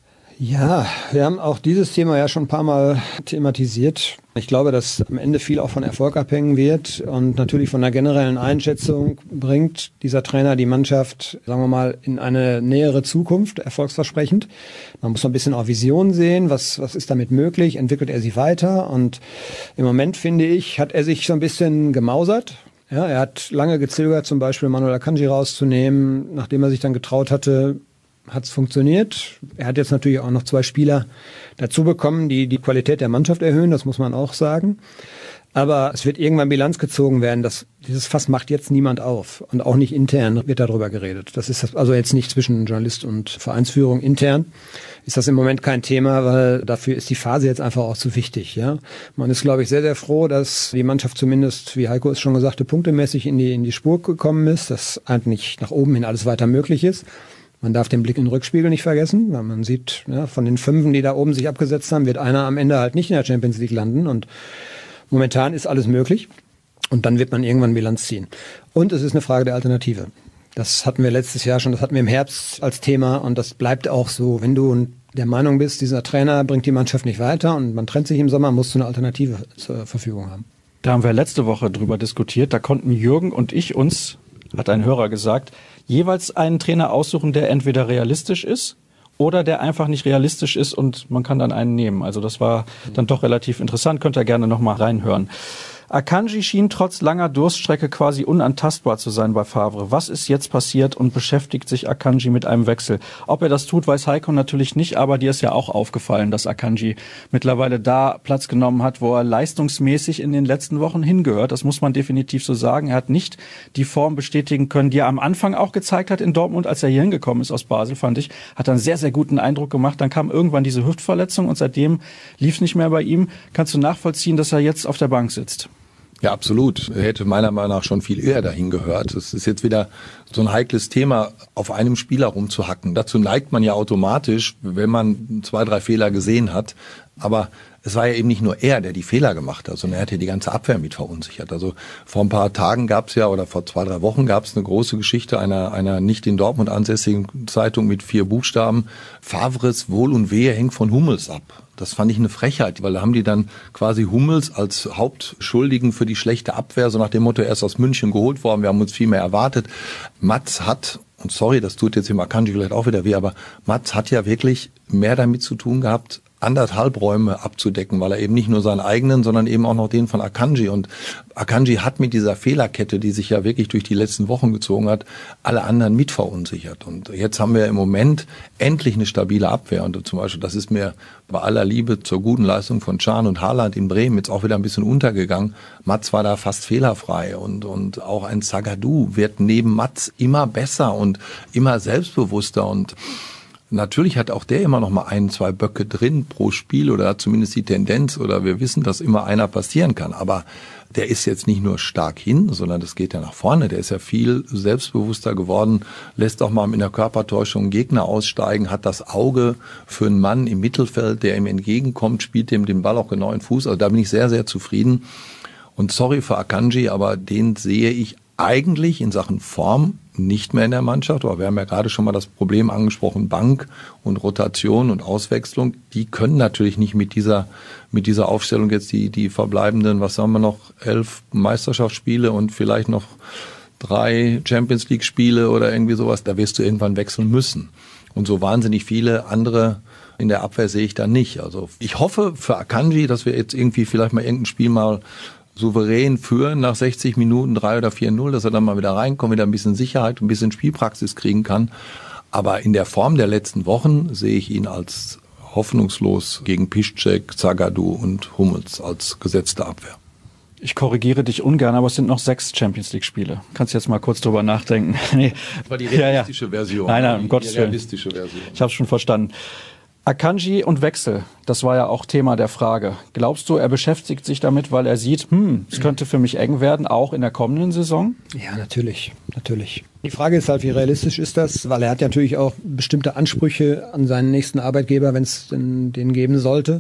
Ja, wir haben auch dieses Thema ja schon ein paar Mal thematisiert. Ich glaube, dass am Ende viel auch von Erfolg abhängen wird und natürlich von der generellen Einschätzung bringt dieser Trainer die Mannschaft, sagen wir mal, in eine nähere Zukunft, erfolgsversprechend. Man muss noch ein bisschen auch Vision sehen, was ist damit möglich, entwickelt er sie weiter, und im Moment, finde ich, hat er sich so ein bisschen gemausert. Ja, er hat lange gezögert, zum Beispiel Manuel Akanji rauszunehmen, nachdem er sich dann getraut hatte, hat es funktioniert. Er hat jetzt natürlich auch noch 2 Spieler dazu bekommen, die die Qualität der Mannschaft erhöhen, das muss man auch sagen. Aber es wird irgendwann Bilanz gezogen werden, dass dieses Fass macht jetzt niemand auf. Und auch nicht intern wird darüber geredet. Das ist also jetzt nicht zwischen Journalist und Vereinsführung. Intern ist das im Moment kein Thema, weil dafür ist die Phase jetzt einfach auch zu wichtig. Ja, man ist, glaube ich, sehr, sehr froh, dass die Mannschaft zumindest, wie Heiko es schon gesagt hat, punktemäßig in die Spur gekommen ist, dass eigentlich nach oben hin alles weiter möglich ist. Man darf den Blick in den Rückspiegel nicht vergessen, weil man sieht, ja, von den 5, die da oben sich abgesetzt haben, wird einer am Ende halt nicht in der Champions League landen, und momentan ist alles möglich, und dann wird man irgendwann Bilanz ziehen. Und es ist eine Frage der Alternative. Das hatten wir letztes Jahr schon, das hatten wir im Herbst als Thema, und das bleibt auch so. Wenn du einen der Meinung bist, dieser Trainer bringt die Mannschaft nicht weiter und man trennt sich im Sommer, musst du eine Alternative zur Verfügung haben. Da haben wir letzte Woche drüber diskutiert. Da konnten Jürgen und ich uns, hat ein Hörer gesagt, jeweils einen Trainer aussuchen, der entweder realistisch ist oder der einfach nicht realistisch ist und man kann dann einen nehmen. Also das war dann doch relativ interessant. Könnt ihr gerne noch mal reinhören. Akanji schien trotz langer Durststrecke quasi unantastbar zu sein bei Favre. Was ist jetzt passiert und beschäftigt sich Akanji mit einem Wechsel? Ob er das tut, weiß Heiko natürlich nicht, aber dir ist ja auch aufgefallen, dass Akanji mittlerweile da Platz genommen hat, wo er leistungsmäßig in den letzten Wochen hingehört. Das muss man definitiv so sagen. Er hat nicht die Form bestätigen können, die er am Anfang auch gezeigt hat in Dortmund, als er hier hingekommen ist aus Basel, fand ich. Hat einen sehr, sehr guten Eindruck gemacht. Dann kam irgendwann diese Hüftverletzung und seitdem lief es nicht mehr bei ihm. Kannst du nachvollziehen, dass er jetzt auf der Bank sitzt? Ja, absolut. Er hätte meiner Meinung nach schon viel eher dahin gehört. Es ist jetzt wieder so ein heikles Thema, auf einem Spieler rumzuhacken. Dazu neigt man ja automatisch, wenn man 2, 3 Fehler gesehen hat. Aber es war ja eben nicht nur er, der die Fehler gemacht hat, sondern er hat ja die ganze Abwehr mit verunsichert. Also vor ein paar Tagen gab es ja, oder vor 2, 3 Wochen gab es eine große Geschichte einer nicht in Dortmund ansässigen Zeitung mit 4 Buchstaben. Favres Wohl und Wehe hängt von Hummels ab. Das fand ich eine Frechheit, weil da haben die dann quasi Hummels als Hauptschuldigen für die schlechte Abwehr, so nach dem Motto, er ist aus München geholt worden, wir haben uns viel mehr erwartet. Mats hat, und sorry, das tut jetzt im Akanji vielleicht auch wieder weh, aber Mats hat ja wirklich mehr damit zu tun gehabt, 1,5 Räume abzudecken, weil er eben nicht nur seinen eigenen, sondern eben auch noch den von Akanji. Und Akanji hat mit dieser Fehlerkette, die sich ja wirklich durch die letzten Wochen gezogen hat, alle anderen mit verunsichert. Und jetzt haben wir im Moment endlich eine stabile Abwehr. Und zum Beispiel, das ist mir bei aller Liebe zur guten Leistung von Can und Haaland in Bremen jetzt auch wieder ein bisschen untergegangen. Mats war da fast fehlerfrei. Und auch ein Zagadou wird neben Mats immer besser und immer selbstbewusster. Und natürlich hat auch der immer noch mal 1, 2 Böcke drin pro Spiel oder hat zumindest die Tendenz oder wir wissen, dass immer einer passieren kann. Aber der ist jetzt nicht nur stark hin, sondern das geht ja nach vorne. Der ist ja viel selbstbewusster geworden, lässt auch mal mit einer Körpertäuschung einen Gegner aussteigen, hat das Auge für einen Mann im Mittelfeld, der ihm entgegenkommt, spielt dem den Ball auch genau in den Fuß. Also da bin ich sehr, sehr zufrieden. Und sorry für Akanji, aber den sehe ich eigentlich in Sachen Form nicht mehr in der Mannschaft, aber wir haben ja gerade schon mal das Problem angesprochen, Bank und Rotation und Auswechslung, die können natürlich nicht mit dieser Aufstellung jetzt die verbleibenden, was haben wir noch, 11 Meisterschaftsspiele und vielleicht noch 3 Champions League Spiele oder irgendwie sowas, da wirst du irgendwann wechseln müssen. Und so wahnsinnig viele andere in der Abwehr sehe ich da nicht. Also ich hoffe für Akanji, dass wir jetzt irgendwie vielleicht mal irgendein Spiel mal souverän führen nach 60 Minuten 3 oder 4-0, dass er dann mal wieder reinkommt, wieder ein bisschen Sicherheit, ein bisschen Spielpraxis kriegen kann. Aber in der Form der letzten Wochen sehe ich ihn als hoffnungslos gegen Piszczek, Zagadou und Hummels als gesetzte Abwehr. Ich korrigiere dich ungern, aber es sind noch 6 Champions-League-Spiele. Kannst jetzt mal kurz drüber nachdenken. Nee. Das war die realistische Version. Nein, um Gottes Willen. Realistische Version. Ich habe es schon verstanden. Akanji und Wechsel, das war ja auch Thema der Frage. Glaubst du, er beschäftigt sich damit, weil er sieht, es könnte für mich eng werden, auch in der kommenden Saison? Ja, natürlich. Die Frage ist halt, wie realistisch ist das? Weil er hat ja natürlich auch bestimmte Ansprüche an seinen nächsten Arbeitgeber, wenn es den geben sollte.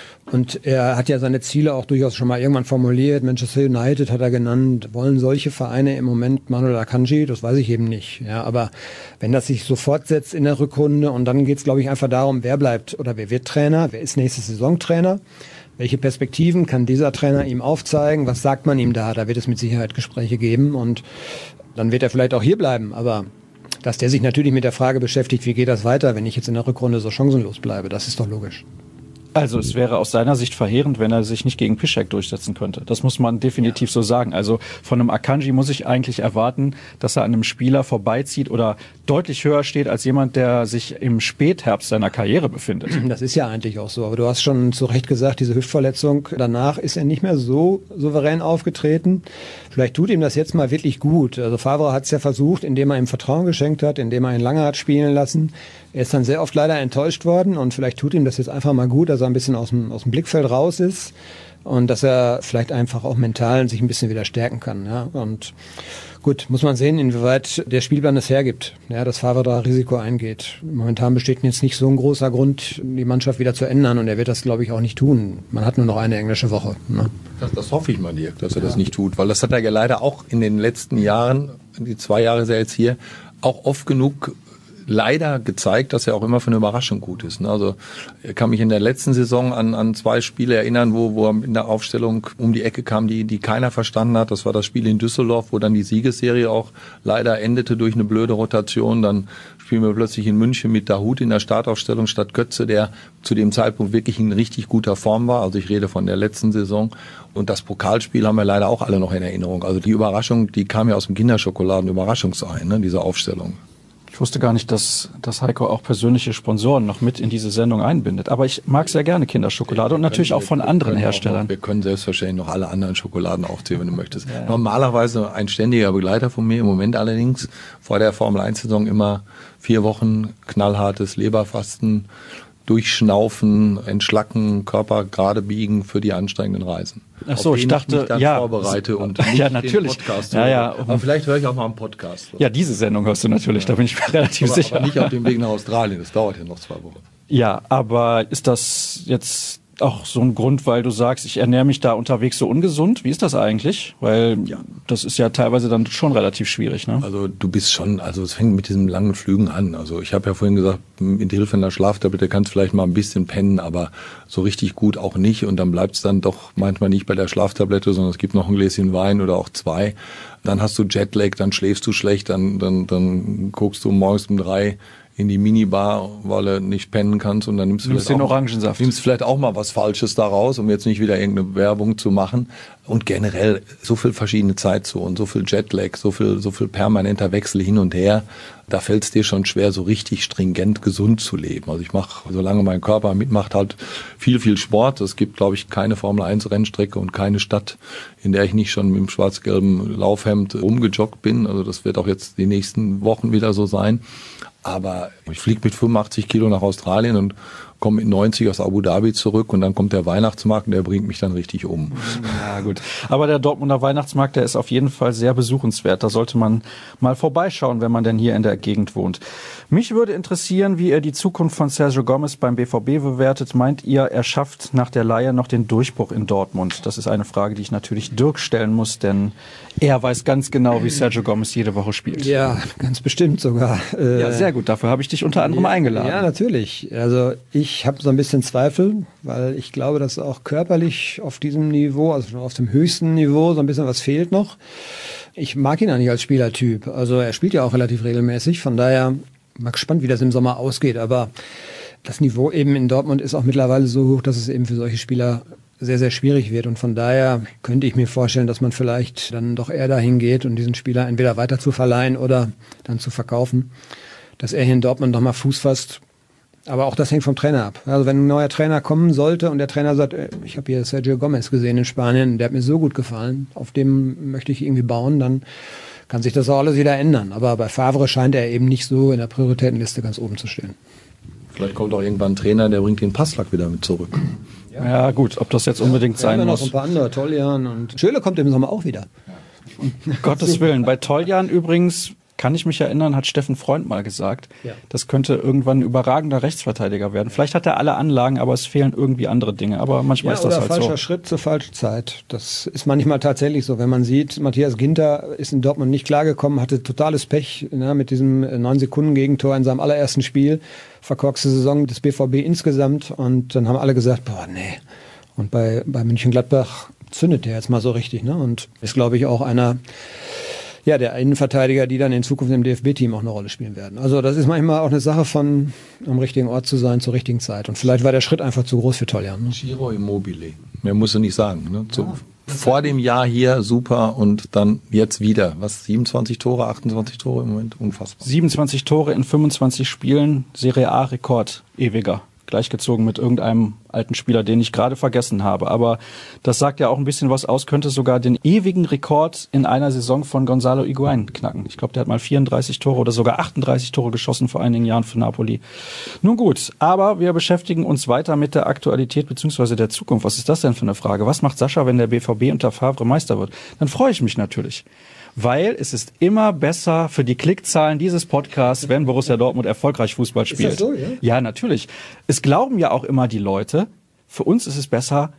Und er hat ja seine Ziele auch durchaus schon mal irgendwann formuliert. Manchester United hat er genannt. Wollen solche Vereine im Moment Manuel Akanji? Das weiß ich eben nicht. Ja, aber wenn das sich so fortsetzt in der Rückrunde und dann geht es, glaube ich, einfach darum, wer bleibt oder wer wird Trainer, wer ist nächste Saison Trainer, welche Perspektiven kann dieser Trainer ihm aufzeigen, was sagt man ihm da? Da wird es mit Sicherheit Gespräche geben und dann wird er vielleicht auch hier bleiben. Aber dass der sich natürlich mit der Frage beschäftigt, wie geht das weiter, wenn ich jetzt in der Rückrunde so chancenlos bleibe, das ist doch logisch. Also es wäre aus seiner Sicht verheerend, wenn er sich nicht gegen Piszczek durchsetzen könnte. Das muss man definitiv so sagen. Also von einem Akanji muss ich eigentlich erwarten, dass er an einem Spieler vorbeizieht oder deutlich höher steht als jemand, der sich im Spätherbst seiner Karriere befindet. Das ist ja eigentlich auch so. Aber du hast schon zu Recht gesagt, diese Hüftverletzung, danach ist er nicht mehr so souverän aufgetreten. Vielleicht tut ihm das jetzt mal wirklich gut. Also Favre hat es ja versucht, indem er ihm Vertrauen geschenkt hat, indem er ihn lange hat spielen lassen. Er ist dann sehr oft leider enttäuscht worden und vielleicht tut ihm das jetzt einfach mal gut, dass er ein bisschen aus dem Blickfeld raus ist und dass er vielleicht einfach auch mental sich ein bisschen wieder stärken kann. Ja? Und gut, muss man sehen, inwieweit der Spielplan es hergibt, ja, dass Favre da Risiko eingeht. Momentan besteht jetzt nicht so ein großer Grund, die Mannschaft wieder zu ändern und er wird das, glaube ich, auch nicht tun. Man hat nur noch eine englische Woche. Ne? Das hoffe ich mal, Dirk, dass er das nicht tut, weil das hat er ja leider auch in den letzten Jahren, die 2 Jahre ist er jetzt hier, auch oft genug leider gezeigt, dass er auch immer für eine Überraschung gut ist. Also ich kann mich in der letzten Saison an 2 Spiele erinnern, wo er in der Aufstellung um die Ecke kam, die keiner verstanden hat. Das war das Spiel in Düsseldorf, wo dann die Siegesserie auch leider endete durch eine blöde Rotation. Dann spielen wir plötzlich in München mit Dahoud in der Startaufstellung statt Götze, der zu dem Zeitpunkt wirklich in richtig guter Form war. Also ich rede von der letzten Saison. Und das Pokalspiel haben wir leider auch alle noch in Erinnerung. Also die Überraschung, die kam ja aus dem Kinderschokoladen-Überraschungsei, ne, diese Aufstellung. Ich wusste gar nicht, dass Heiko auch persönliche Sponsoren noch mit in diese Sendung einbindet. Aber ich mag sehr gerne Kinderschokolade und natürlich auch von anderen Herstellern. Wir können selbstverständlich noch alle anderen Schokoladen aufzählen, wenn du möchtest. Ja. Normalerweise ein ständiger Begleiter von mir, im Moment allerdings vor der Formel-1-Saison immer 4 Wochen knallhartes Leberfasten, durchschnaufen, entschlacken, Körper gerade biegen für die anstrengenden Reisen. Ach so, ich dachte, ich mich dann ja, vorbereite und nicht ja, natürlich. Den Podcast ja, aber vielleicht höre ich auch mal einen Podcast. Ja, diese Sendung hörst du natürlich, da bin ich mir relativ sicher. Aber nicht auf dem Weg nach Australien, das dauert ja noch 2 Wochen. Ja, aber ist das jetzt auch so ein Grund, weil du sagst, ich ernähre mich da unterwegs so ungesund? Wie ist das eigentlich? Weil das ist ja teilweise dann schon relativ schwierig, ne? Also du bist schon, also es fängt mit diesen langen Flügen an. Also ich habe ja vorhin gesagt, mit Hilfe einer Schlaftablette kannst du vielleicht mal ein bisschen pennen, aber so richtig gut auch nicht. Und dann bleibt es dann doch manchmal nicht bei der Schlaftablette, sondern es gibt noch ein Gläschen Wein oder auch 2. Dann hast du Jetlag, dann schläfst du schlecht, dann guckst du morgens um 3 in die Minibar, weil du nicht pennen kannst und dann nimmst du vielleicht auch mal was Falsches daraus, um jetzt nicht wieder irgendeine Werbung zu machen. Und generell so viel verschiedene Zeitzonen, so viel Jetlag, so viel permanenter Wechsel hin und her. Da fällt es dir schon schwer, so richtig stringent gesund zu leben. Also ich mache, solange mein Körper mitmacht, halt viel Sport. Es gibt, glaube ich, keine Formel-1-Rennstrecke und keine Stadt, in der ich nicht schon mit dem schwarz-gelben Laufhemd rumgejoggt bin. Also das wird auch jetzt die nächsten Wochen wieder so sein. Aber ich fliege mit 85 Kilo nach Australien und komme mit 90 aus Abu Dhabi zurück und dann kommt der Weihnachtsmarkt und der bringt mich dann richtig um. Ja gut, aber der Dortmunder Weihnachtsmarkt, der ist auf jeden Fall sehr besuchenswert. Da sollte man mal vorbeischauen, wenn man denn hier in der Gegend wohnt. Mich würde interessieren, wie ihr die Zukunft von Sergio Gomez beim BVB bewertet. Meint ihr, er schafft nach der Leihe noch den Durchbruch in Dortmund? Das ist eine Frage, die ich natürlich Dirk stellen muss, denn er weiß ganz genau, wie Sergio Gomez jede Woche spielt. Ja, ganz bestimmt sogar. Ja, sehr gut. Dafür habe ich dich unter anderem eingeladen. Ja, natürlich. Also ich habe so ein bisschen Zweifel, weil ich glaube, dass auch körperlich auf diesem Niveau, also auf dem höchsten Niveau, so ein bisschen was fehlt noch. Ich mag ihn eigentlich als Spielertyp. Also er spielt ja auch relativ regelmäßig. Von daher mal gespannt, wie das im Sommer ausgeht. Aber das Niveau eben in Dortmund ist auch mittlerweile so hoch, dass es eben für solche Spieler sehr, sehr schwierig wird. Und von daher könnte ich mir vorstellen, dass man vielleicht dann doch eher dahin geht und diesen Spieler entweder weiter zu verleihen oder dann zu verkaufen, dass er hier in Dortmund nochmal Fuß fasst. Aber auch das hängt vom Trainer ab. Also wenn ein neuer Trainer kommen sollte und der Trainer sagt, ich habe hier Sergio Gomez gesehen in Spanien, der hat mir so gut gefallen, auf dem möchte ich irgendwie bauen, dann kann sich das auch alles wieder ändern. Aber bei Favre scheint er eben nicht so in der Prioritätenliste ganz oben zu stehen. Vielleicht kommt auch irgendwann ein Trainer, der bringt den Passlack wieder mit zurück. Ja gut, ob das jetzt unbedingt sein muss. Noch ein paar andere, Toljan und Schöle kommt im Sommer auch wieder. Um Gottes Willen. Bei Toljan übrigens, kann ich mich erinnern, hat Steffen Freund mal gesagt, das könnte irgendwann ein überragender Rechtsverteidiger werden. Vielleicht hat er alle Anlagen, aber es fehlen irgendwie andere Dinge. Aber manchmal ist das halt so. Falscher Schritt zur falschen Zeit. Das ist manchmal tatsächlich so. Wenn man sieht, Matthias Ginter ist in Dortmund nicht klargekommen, hatte totales Pech mit diesem 9-Sekunden-Gegentor in seinem allerersten Spiel. Verkorkste Saison des BVB insgesamt. Und dann haben alle gesagt, boah, nee. Und bei Mönchengladbach zündet der jetzt mal so richtig. Ne? Und ist, glaube ich, auch einer der Innenverteidiger, die dann in Zukunft im DFB-Team auch eine Rolle spielen werden. Also das ist manchmal auch eine Sache von am richtigen Ort zu sein, zur richtigen Zeit. Und vielleicht war der Schritt einfach zu groß für Toljan. Ne? Giro Immobile. Mehr musst du nicht sagen. Ne? Vor dem Jahr hier super und dann jetzt wieder. 27 Tore, 28 Tore im Moment? Unfassbar. 27 Tore in 25 Spielen, Serie A-Rekord, ewiger. Gleichgezogen mit irgendeinem alten Spieler, den ich gerade vergessen habe. Aber das sagt ja auch ein bisschen was aus, könnte sogar den ewigen Rekord in einer Saison von Gonzalo Higuaín knacken. Ich glaube, der hat mal 34 Tore oder sogar 38 Tore geschossen vor einigen Jahren für Napoli. Nun gut, aber wir beschäftigen uns weiter mit der Aktualität bzw. der Zukunft. Was ist das denn für eine Frage? Was macht Sascha, wenn der BVB unter Favre Meister wird? Dann freue ich mich natürlich. Weil es ist immer besser für die Klickzahlen dieses Podcasts, wenn Borussia Dortmund erfolgreich Fußball spielt. Ist das so, ja? Ja, natürlich. Es glauben ja auch immer die Leute, für uns ist es besser,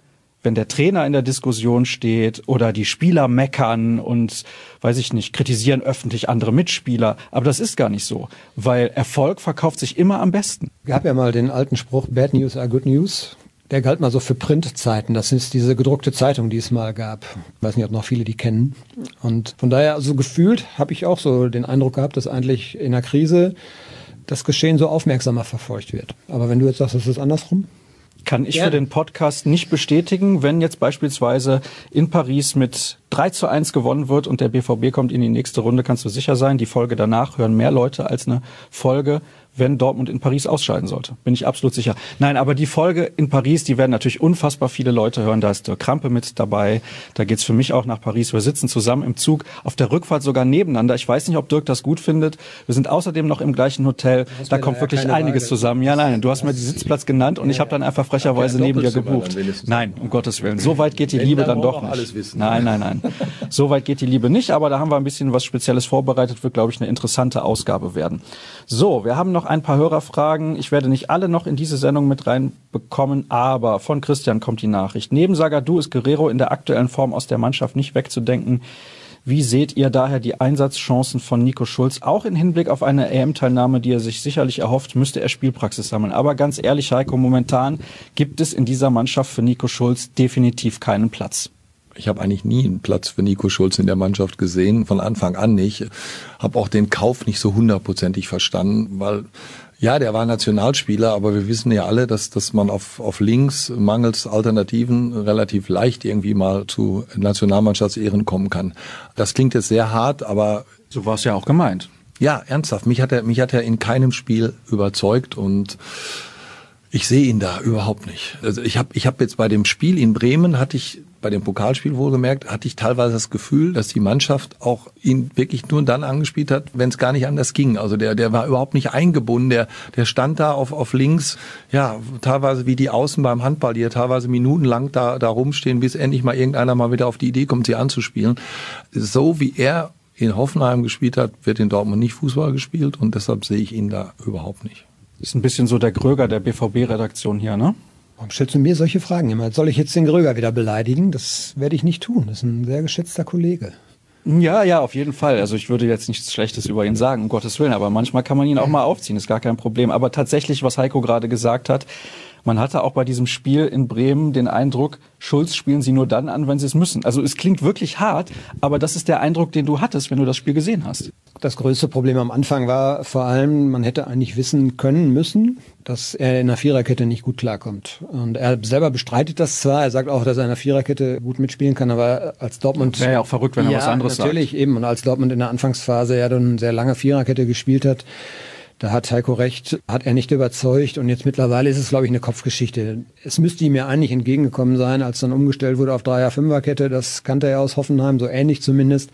wenn der Trainer in der Diskussion steht oder die Spieler meckern und, weiß ich nicht, kritisieren öffentlich andere Mitspieler. Aber das ist gar nicht so, weil Erfolg verkauft sich immer am besten. Es gab ja mal den alten Spruch, Bad News are good news. Der galt mal so für Printzeiten. Das ist diese gedruckte Zeitung, die es mal gab. Ich weiß nicht, ob noch viele die kennen. Und von daher, also gefühlt, habe ich auch so den Eindruck gehabt, dass eigentlich in der Krise das Geschehen so aufmerksamer verfolgt wird. Aber wenn du jetzt sagst, das ist andersrum? Kann ich für den Podcast nicht bestätigen, wenn jetzt beispielsweise in Paris mit 3:1 gewonnen wird und der BVB kommt in die nächste Runde, kannst du sicher sein, die Folge danach hören mehr Leute als eine Folge, wenn Dortmund in Paris ausscheiden sollte. Bin ich absolut sicher. Nein, aber die Folge in Paris, die werden natürlich unfassbar viele Leute hören. Da ist Dirk Krampe mit dabei. Da geht's für mich auch nach Paris. Wir sitzen zusammen im Zug, auf der Rückfahrt sogar nebeneinander. Ich weiß nicht, ob Dirk das gut findet. Wir sind außerdem noch im gleichen Hotel. Da kommt wirklich einiges zusammen. Ja, nein, du hast mir den Sitzplatz genannt und ich habe dann einfach frecherweise neben dir gebucht. Nein, um Gottes Willen. So weit geht die Liebe dann doch nicht. Nein. So weit geht die Liebe nicht, aber da haben wir ein bisschen was Spezielles vorbereitet. Wird, glaube ich, eine interessante Ausgabe werden. So, wir haben noch ein paar Hörerfragen. Ich werde nicht alle noch in diese Sendung mit reinbekommen, aber von Christian kommt die Nachricht. Neben Zagadou ist Guerrero in der aktuellen Form aus der Mannschaft nicht wegzudenken. Wie seht ihr daher die Einsatzchancen von Nico Schulz? Auch im Hinblick auf eine EM-Teilnahme, die er sich sicherlich erhofft, müsste er Spielpraxis sammeln. Aber ganz ehrlich, Heiko, momentan gibt es in dieser Mannschaft für Nico Schulz definitiv keinen Platz. Ich habe eigentlich nie einen Platz für Nico Schulz in der Mannschaft gesehen, von Anfang an nicht. Habe auch den Kauf nicht so hundertprozentig verstanden, weil ja, der war Nationalspieler, aber wir wissen ja alle, dass man auf links mangels Alternativen relativ leicht irgendwie mal zu Nationalmannschaftsehren kommen kann. Das klingt jetzt sehr hart, aber so war es ja auch gemeint. Ja, ernsthaft. Mich hat er in keinem Spiel überzeugt und ich sehe ihn da überhaupt nicht. Also ich hab jetzt bei dem Spiel in Bremen bei dem Pokalspiel wohlgemerkt, hatte ich teilweise das Gefühl, dass die Mannschaft auch ihn wirklich nur dann angespielt hat, wenn es gar nicht anders ging. Also der war überhaupt nicht eingebunden, der stand da auf links, ja, teilweise wie die Außen beim Handball, die ja teilweise minutenlang da rumstehen, bis endlich mal irgendeiner mal wieder auf die Idee kommt, sie anzuspielen. So wie er in Hoffenheim gespielt hat, wird in Dortmund nicht Fußball gespielt und deshalb sehe ich ihn da überhaupt nicht. Ist ein bisschen so der Gröger der BVB-Redaktion hier, ne? Warum stellst du mir solche Fragen immer? Soll ich jetzt den Gröger wieder beleidigen? Das werde ich nicht tun. Das ist ein sehr geschätzter Kollege. Ja, auf jeden Fall. Also ich würde jetzt nichts Schlechtes über ihn sagen, um Gottes Willen. Aber manchmal kann man ihn auch mal aufziehen, ist gar kein Problem. Aber tatsächlich, was Heiko gerade gesagt hat, man hatte auch bei diesem Spiel in Bremen den Eindruck, Schulz spielen sie nur dann an, wenn sie es müssen. Also es klingt wirklich hart, aber das ist der Eindruck, den du hattest, wenn du das Spiel gesehen hast. Das größte Problem am Anfang war vor allem, man hätte eigentlich wissen können müssen, dass er in einer Viererkette nicht gut klarkommt. Und er selber bestreitet das zwar, er sagt auch, dass er in einer Viererkette gut mitspielen kann, aber als Dortmund... Wäre ja auch verrückt, wenn er was anderes sagt. Ja, natürlich eben. Und als Dortmund in der Anfangsphase ja dann sehr lange Viererkette gespielt hat, da hat Heiko recht, hat er nicht überzeugt und jetzt mittlerweile ist es, glaube ich, eine Kopfgeschichte. Es müsste ihm ja eigentlich entgegengekommen sein, als dann umgestellt wurde auf Dreier-Fünferkette, das kannte er aus Hoffenheim, so ähnlich zumindest.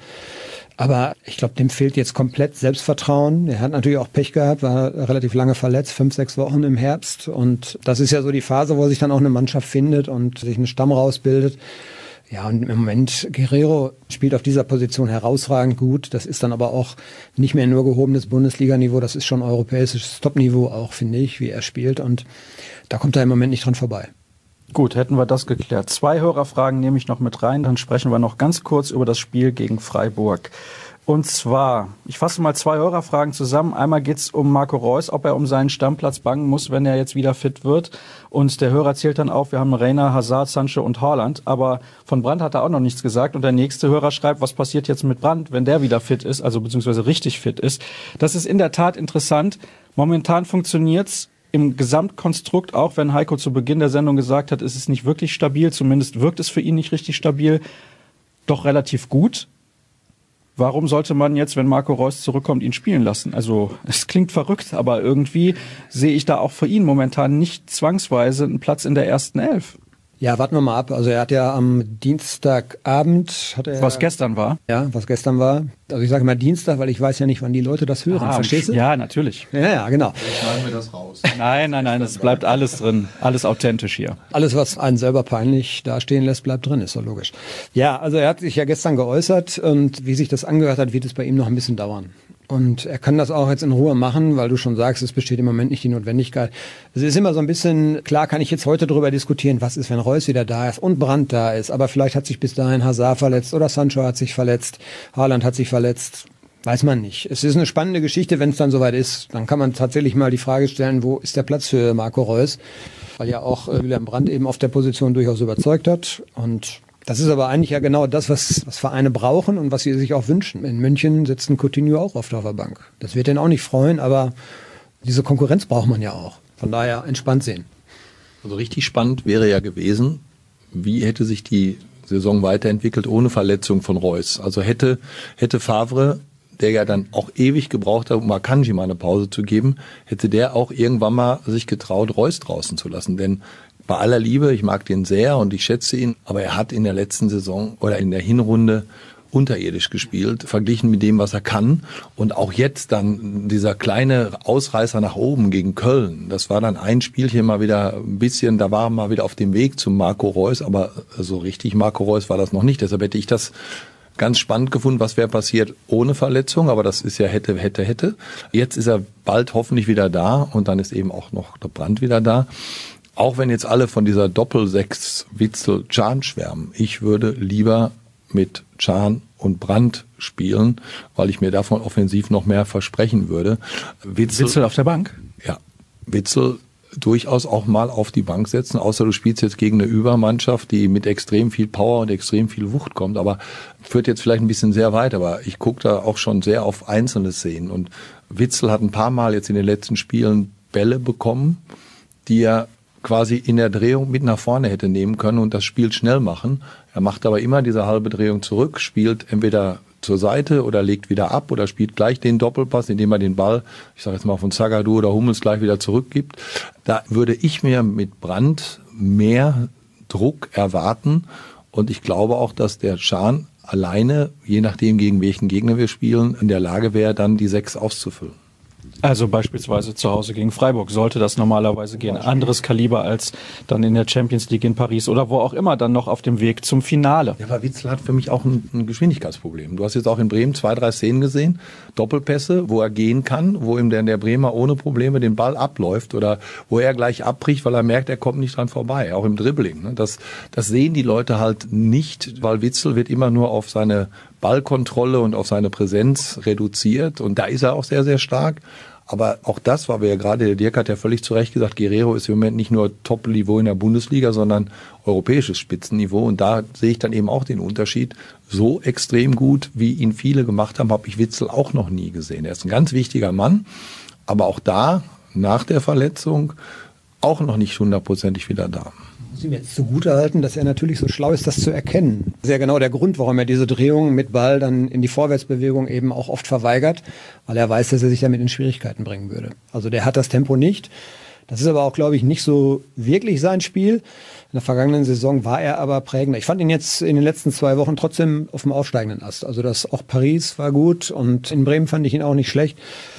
Aber ich glaube, dem fehlt jetzt komplett Selbstvertrauen. Er hat natürlich auch Pech gehabt, war relativ lange verletzt, 5-6 Wochen im Herbst und das ist ja so die Phase, wo sich dann auch eine Mannschaft findet und sich ein Stamm rausbildet. Ja, und im Moment, Guerrero spielt auf dieser Position herausragend gut. Das ist dann aber auch nicht mehr nur gehobenes Bundesliga-Niveau, das ist schon europäisches Top-Niveau auch, finde ich, wie er spielt. Und da kommt er im Moment nicht dran vorbei. Gut, hätten wir das geklärt. 2 Hörerfragen nehme ich noch mit rein, dann sprechen wir noch ganz kurz über das Spiel gegen Freiburg. Und zwar, ich fasse mal 2 Hörerfragen zusammen. Einmal geht's um Marco Reus, ob er um seinen Stammplatz bangen muss, wenn er jetzt wieder fit wird. Und der Hörer zählt dann auf, wir haben Reina, Hazard, Sancho und Haaland. Aber von Brandt hat er auch noch nichts gesagt. Und der nächste Hörer schreibt, was passiert jetzt mit Brandt, wenn der wieder fit ist, also beziehungsweise richtig fit ist. Das ist in der Tat interessant. Momentan funktioniert's im Gesamtkonstrukt, auch wenn Heiko zu Beginn der Sendung gesagt hat, es ist nicht wirklich stabil, zumindest wirkt es für ihn nicht richtig stabil, doch relativ gut. Warum sollte man jetzt, wenn Marco Reus zurückkommt, ihn spielen lassen? Also es klingt verrückt, aber irgendwie sehe ich da auch für ihn momentan nicht zwangsweise einen Platz in der ersten 11. Ja, warten wir mal ab. Also er hat ja am Dienstagabend... Was gestern war? Ja, was gestern war. Also ich sage mal Dienstag, weil ich weiß ja nicht, wann die Leute das hören. Verstehst du? Ja, natürlich. Ja, genau. Schneiden wir das raus. Nein, das bleibt alles drin. Alles authentisch hier. Alles, was einen selber peinlich dastehen lässt, bleibt drin, ist doch logisch. Ja, also er hat sich ja gestern geäußert und wie sich das angehört hat, wird es bei ihm noch ein bisschen dauern. Und er kann das auch jetzt in Ruhe machen, weil du schon sagst, es besteht im Moment nicht die Notwendigkeit. Es ist immer so ein bisschen, klar kann ich jetzt heute darüber diskutieren, was ist, wenn Reus wieder da ist und Brandt da ist. Aber vielleicht hat sich bis dahin Hazard verletzt oder Sancho hat sich verletzt, Haaland hat sich verletzt. Weiß man nicht. Es ist eine spannende Geschichte, wenn es dann soweit ist. Dann kann man tatsächlich mal die Frage stellen, wo ist der Platz für Marco Reus? Weil ja auch Julian Brandt eben auf der Position durchaus überzeugt hat. Und das ist aber eigentlich ja genau das, was Vereine brauchen und was sie sich auch wünschen. In München sitzt ein Coutinho auch oft auf der Bank. Das wird den auch nicht freuen, aber diese Konkurrenz braucht man ja auch. Von daher entspannt sehen. Also richtig spannend wäre ja gewesen, wie hätte sich die Saison weiterentwickelt ohne Verletzung von Reus. Also hätte Favre, der ja dann auch ewig gebraucht hat, um Akanji mal eine Pause zu geben, hätte der auch irgendwann mal sich getraut, Reus draußen zu lassen. Denn bei aller Liebe, ich mag den sehr und ich schätze ihn, aber er hat in der letzten Saison oder in der Hinrunde unterirdisch gespielt, verglichen mit dem, was er kann. Und auch jetzt dann dieser kleine Ausreißer nach oben gegen Köln, das war dann ein Spielchen mal wieder ein bisschen, da war er mal wieder auf dem Weg zum Marco Reus, aber so richtig Marco Reus war das noch nicht. Deshalb hätte ich das ganz spannend gefunden, was wäre passiert ohne Verletzung, aber das ist ja hätte. Jetzt ist er bald hoffentlich wieder da und dann ist eben auch noch der Brandt wieder da. Auch wenn jetzt alle von dieser Doppel-6 Witsel-Can schwärmen, ich würde lieber mit Can und Brandt spielen, weil ich mir davon offensiv noch mehr versprechen würde. Witsel auf der Bank? Ja, Witsel durchaus auch mal auf die Bank setzen, außer du spielst jetzt gegen eine Übermannschaft, die mit extrem viel Power und extrem viel Wucht kommt, aber führt jetzt vielleicht ein bisschen sehr weit, aber ich gucke da auch schon sehr auf einzelne Szenen und Witsel hat ein paar Mal jetzt in den letzten Spielen Bälle bekommen, die er quasi in der Drehung mit nach vorne hätte nehmen können und das Spiel schnell machen. Er macht aber immer diese halbe Drehung zurück, spielt entweder zur Seite oder legt wieder ab oder spielt gleich den Doppelpass, indem er den Ball, ich sage jetzt mal von Zagadou oder Hummels gleich wieder zurückgibt. Da würde ich mir mit Brandt mehr Druck erwarten und ich glaube auch, dass der Can alleine, je nachdem gegen welchen Gegner wir spielen, in der Lage wäre, dann die 6 auszufüllen. Also beispielsweise zu Hause gegen Freiburg sollte das normalerweise gehen. Anderes Kaliber als dann in der Champions League in Paris oder wo auch immer dann noch auf dem Weg zum Finale. Ja, aber Witsel hat für mich auch ein Geschwindigkeitsproblem. Du hast jetzt auch in Bremen 2, 3 Szenen gesehen, Doppelpässe, wo er gehen kann, wo ihm der Bremer ohne Probleme den Ball abläuft oder wo er gleich abbricht, weil er merkt, er kommt nicht dran vorbei, auch im Dribbling. Ne? Das sehen die Leute halt nicht, weil Witsel wird immer nur auf seine Ballkontrolle und auf seine Präsenz reduziert und da ist er auch sehr, sehr stark. Aber auch das war wir ja gerade, der Dirk hat ja völlig zu Recht gesagt, Guerrero ist im Moment nicht nur Top-Niveau in der Bundesliga, sondern europäisches Spitzenniveau. Und da sehe ich dann eben auch den Unterschied. So extrem gut, wie ihn viele gemacht haben, habe ich Witsel auch noch nie gesehen. Er ist ein ganz wichtiger Mann, aber auch da, nach der Verletzung, auch noch nicht 100% wieder da. Ich muss ihm jetzt zugutehalten, dass er natürlich so schlau ist, das zu erkennen. Das ist ja genau der Grund, warum er diese Drehung mit Ball dann in die Vorwärtsbewegung eben auch oft verweigert, weil er weiß, dass er sich damit in Schwierigkeiten bringen würde. Also der hat das Tempo nicht. Das ist aber auch, glaube ich, nicht so wirklich sein Spiel. In der vergangenen Saison war er aber prägender. Ich fand ihn jetzt in den letzten 2 Wochen trotzdem auf dem aufsteigenden Ast. Also das auch Paris war gut und in Bremen fand ich ihn auch nicht schlecht.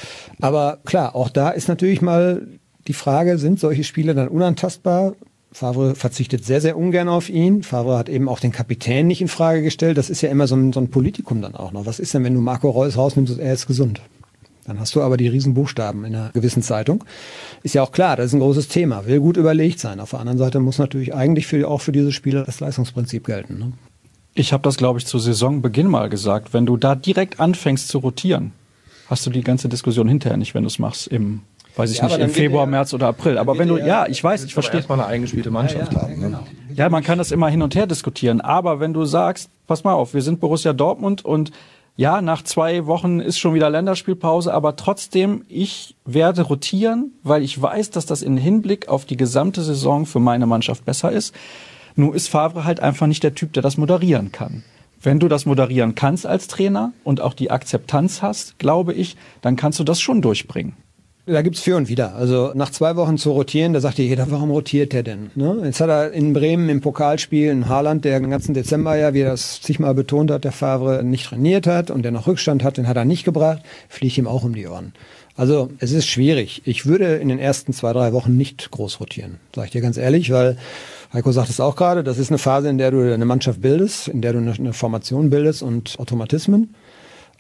Aber klar, auch da ist natürlich mal die Frage, sind solche Spiele dann unantastbar? Favre verzichtet sehr, sehr ungern auf ihn. Favre hat eben auch den Kapitän nicht in Frage gestellt. Das ist ja immer so ein Politikum dann auch noch. Was ist denn, wenn du Marco Reus rausnimmst und er ist gesund? Dann hast du aber die Riesenbuchstaben in einer gewissen Zeitung. Ist ja auch klar, das ist ein großes Thema. Will gut überlegt sein. Auf der anderen Seite muss natürlich eigentlich auch für diese Spieler das Leistungsprinzip gelten. Ne? Ich habe das, glaube ich, zu Saisonbeginn mal gesagt. Wenn du da direkt anfängst zu rotieren, hast du die ganze Diskussion hinterher nicht, wenn du es machst im Februar, März oder April. Aber wenn du, ich weiß, ich verstehe. Erstmal eine eingespielte Mannschaft haben. Ne? Genau. Ja, man kann das immer hin und her diskutieren. Aber wenn du sagst, pass mal auf, wir sind Borussia Dortmund und ja, nach 2 Wochen ist schon wieder Länderspielpause, aber trotzdem, ich werde rotieren, weil ich weiß, dass das im Hinblick auf die gesamte Saison für meine Mannschaft besser ist. Nur ist Favre halt einfach nicht der Typ, der das moderieren kann. Wenn du das moderieren kannst als Trainer und auch die Akzeptanz hast, glaube ich, dann kannst du das schon durchbringen. Da gibt's für und wider. Also nach 2 Wochen zu rotieren, da sagt jeder, warum rotiert der denn? Ne? Jetzt hat er in Bremen im Pokalspiel einen Haaland, der den ganzen Dezember ja, wie er das zigmal betont hat, der Favre nicht trainiert hat und der noch Rückstand hat, den hat er nicht gebracht, fliegt ihm auch um die Ohren. Also es ist schwierig. Ich würde in den ersten 2, 3 Wochen nicht groß rotieren, sage ich dir ganz ehrlich, weil Heiko sagt es auch gerade, das ist eine Phase, in der du eine Mannschaft bildest, in der du eine Formation bildest und Automatismen.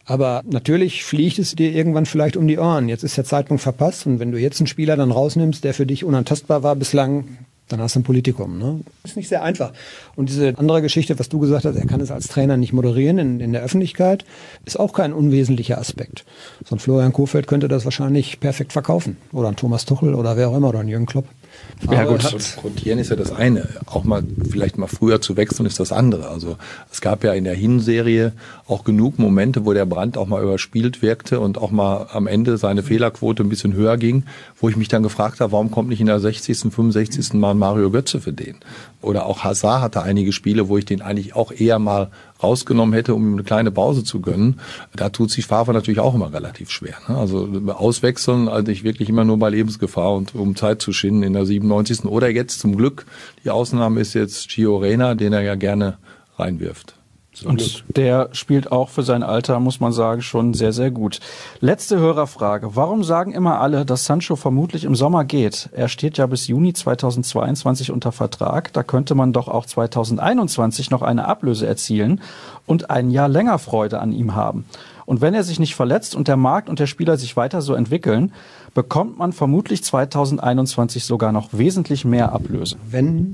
Aber natürlich fliegt es dir irgendwann vielleicht um die Ohren. Jetzt ist der Zeitpunkt verpasst und wenn du jetzt einen Spieler dann rausnimmst, der für dich unantastbar war bislang, dann hast du ein Politikum. Ne? Ist nicht sehr einfach. Und diese andere Geschichte, was du gesagt hast, er kann es als Trainer nicht moderieren in der Öffentlichkeit, ist auch kein unwesentlicher Aspekt. So ein Florian Kohfeldt könnte das wahrscheinlich perfekt verkaufen. Oder ein Thomas Tuchel oder wer auch immer, oder ein Jürgen Klopp. Ja gut, rotieren ist ja das eine. Auch mal vielleicht mal früher zu wechseln ist das andere. Also es gab ja in der Hinserie auch genug Momente, wo der Brandt auch mal überspielt wirkte und auch mal am Ende seine Fehlerquote ein bisschen höher ging, wo ich mich dann gefragt habe, warum kommt nicht in der 60., 65. Mal Mario Götze für den? Oder auch Hazard hatte einige Spiele, wo ich den eigentlich auch eher mal rausgenommen hätte, um ihm eine kleine Pause zu gönnen. Da tut sich Favre natürlich auch immer relativ schwer. Ne? Also auswechseln, also ich wirklich immer nur bei Lebensgefahr und um Zeit zu schinden in der 97. Oder jetzt zum Glück, die Ausnahme ist jetzt Gio Reyna, den er ja gerne reinwirft. Und der spielt auch für sein Alter, muss man sagen, schon sehr, sehr gut. Letzte Hörerfrage. Warum sagen immer alle, dass Sancho vermutlich im Sommer geht? Er steht ja bis Juni 2022 unter Vertrag. Da könnte man doch auch 2021 noch eine Ablöse erzielen und ein Jahr länger Freude an ihm haben. Und wenn er sich nicht verletzt und der Markt und der Spieler sich weiter so entwickeln, bekommt man vermutlich 2021 sogar noch wesentlich mehr Ablöse. Wenn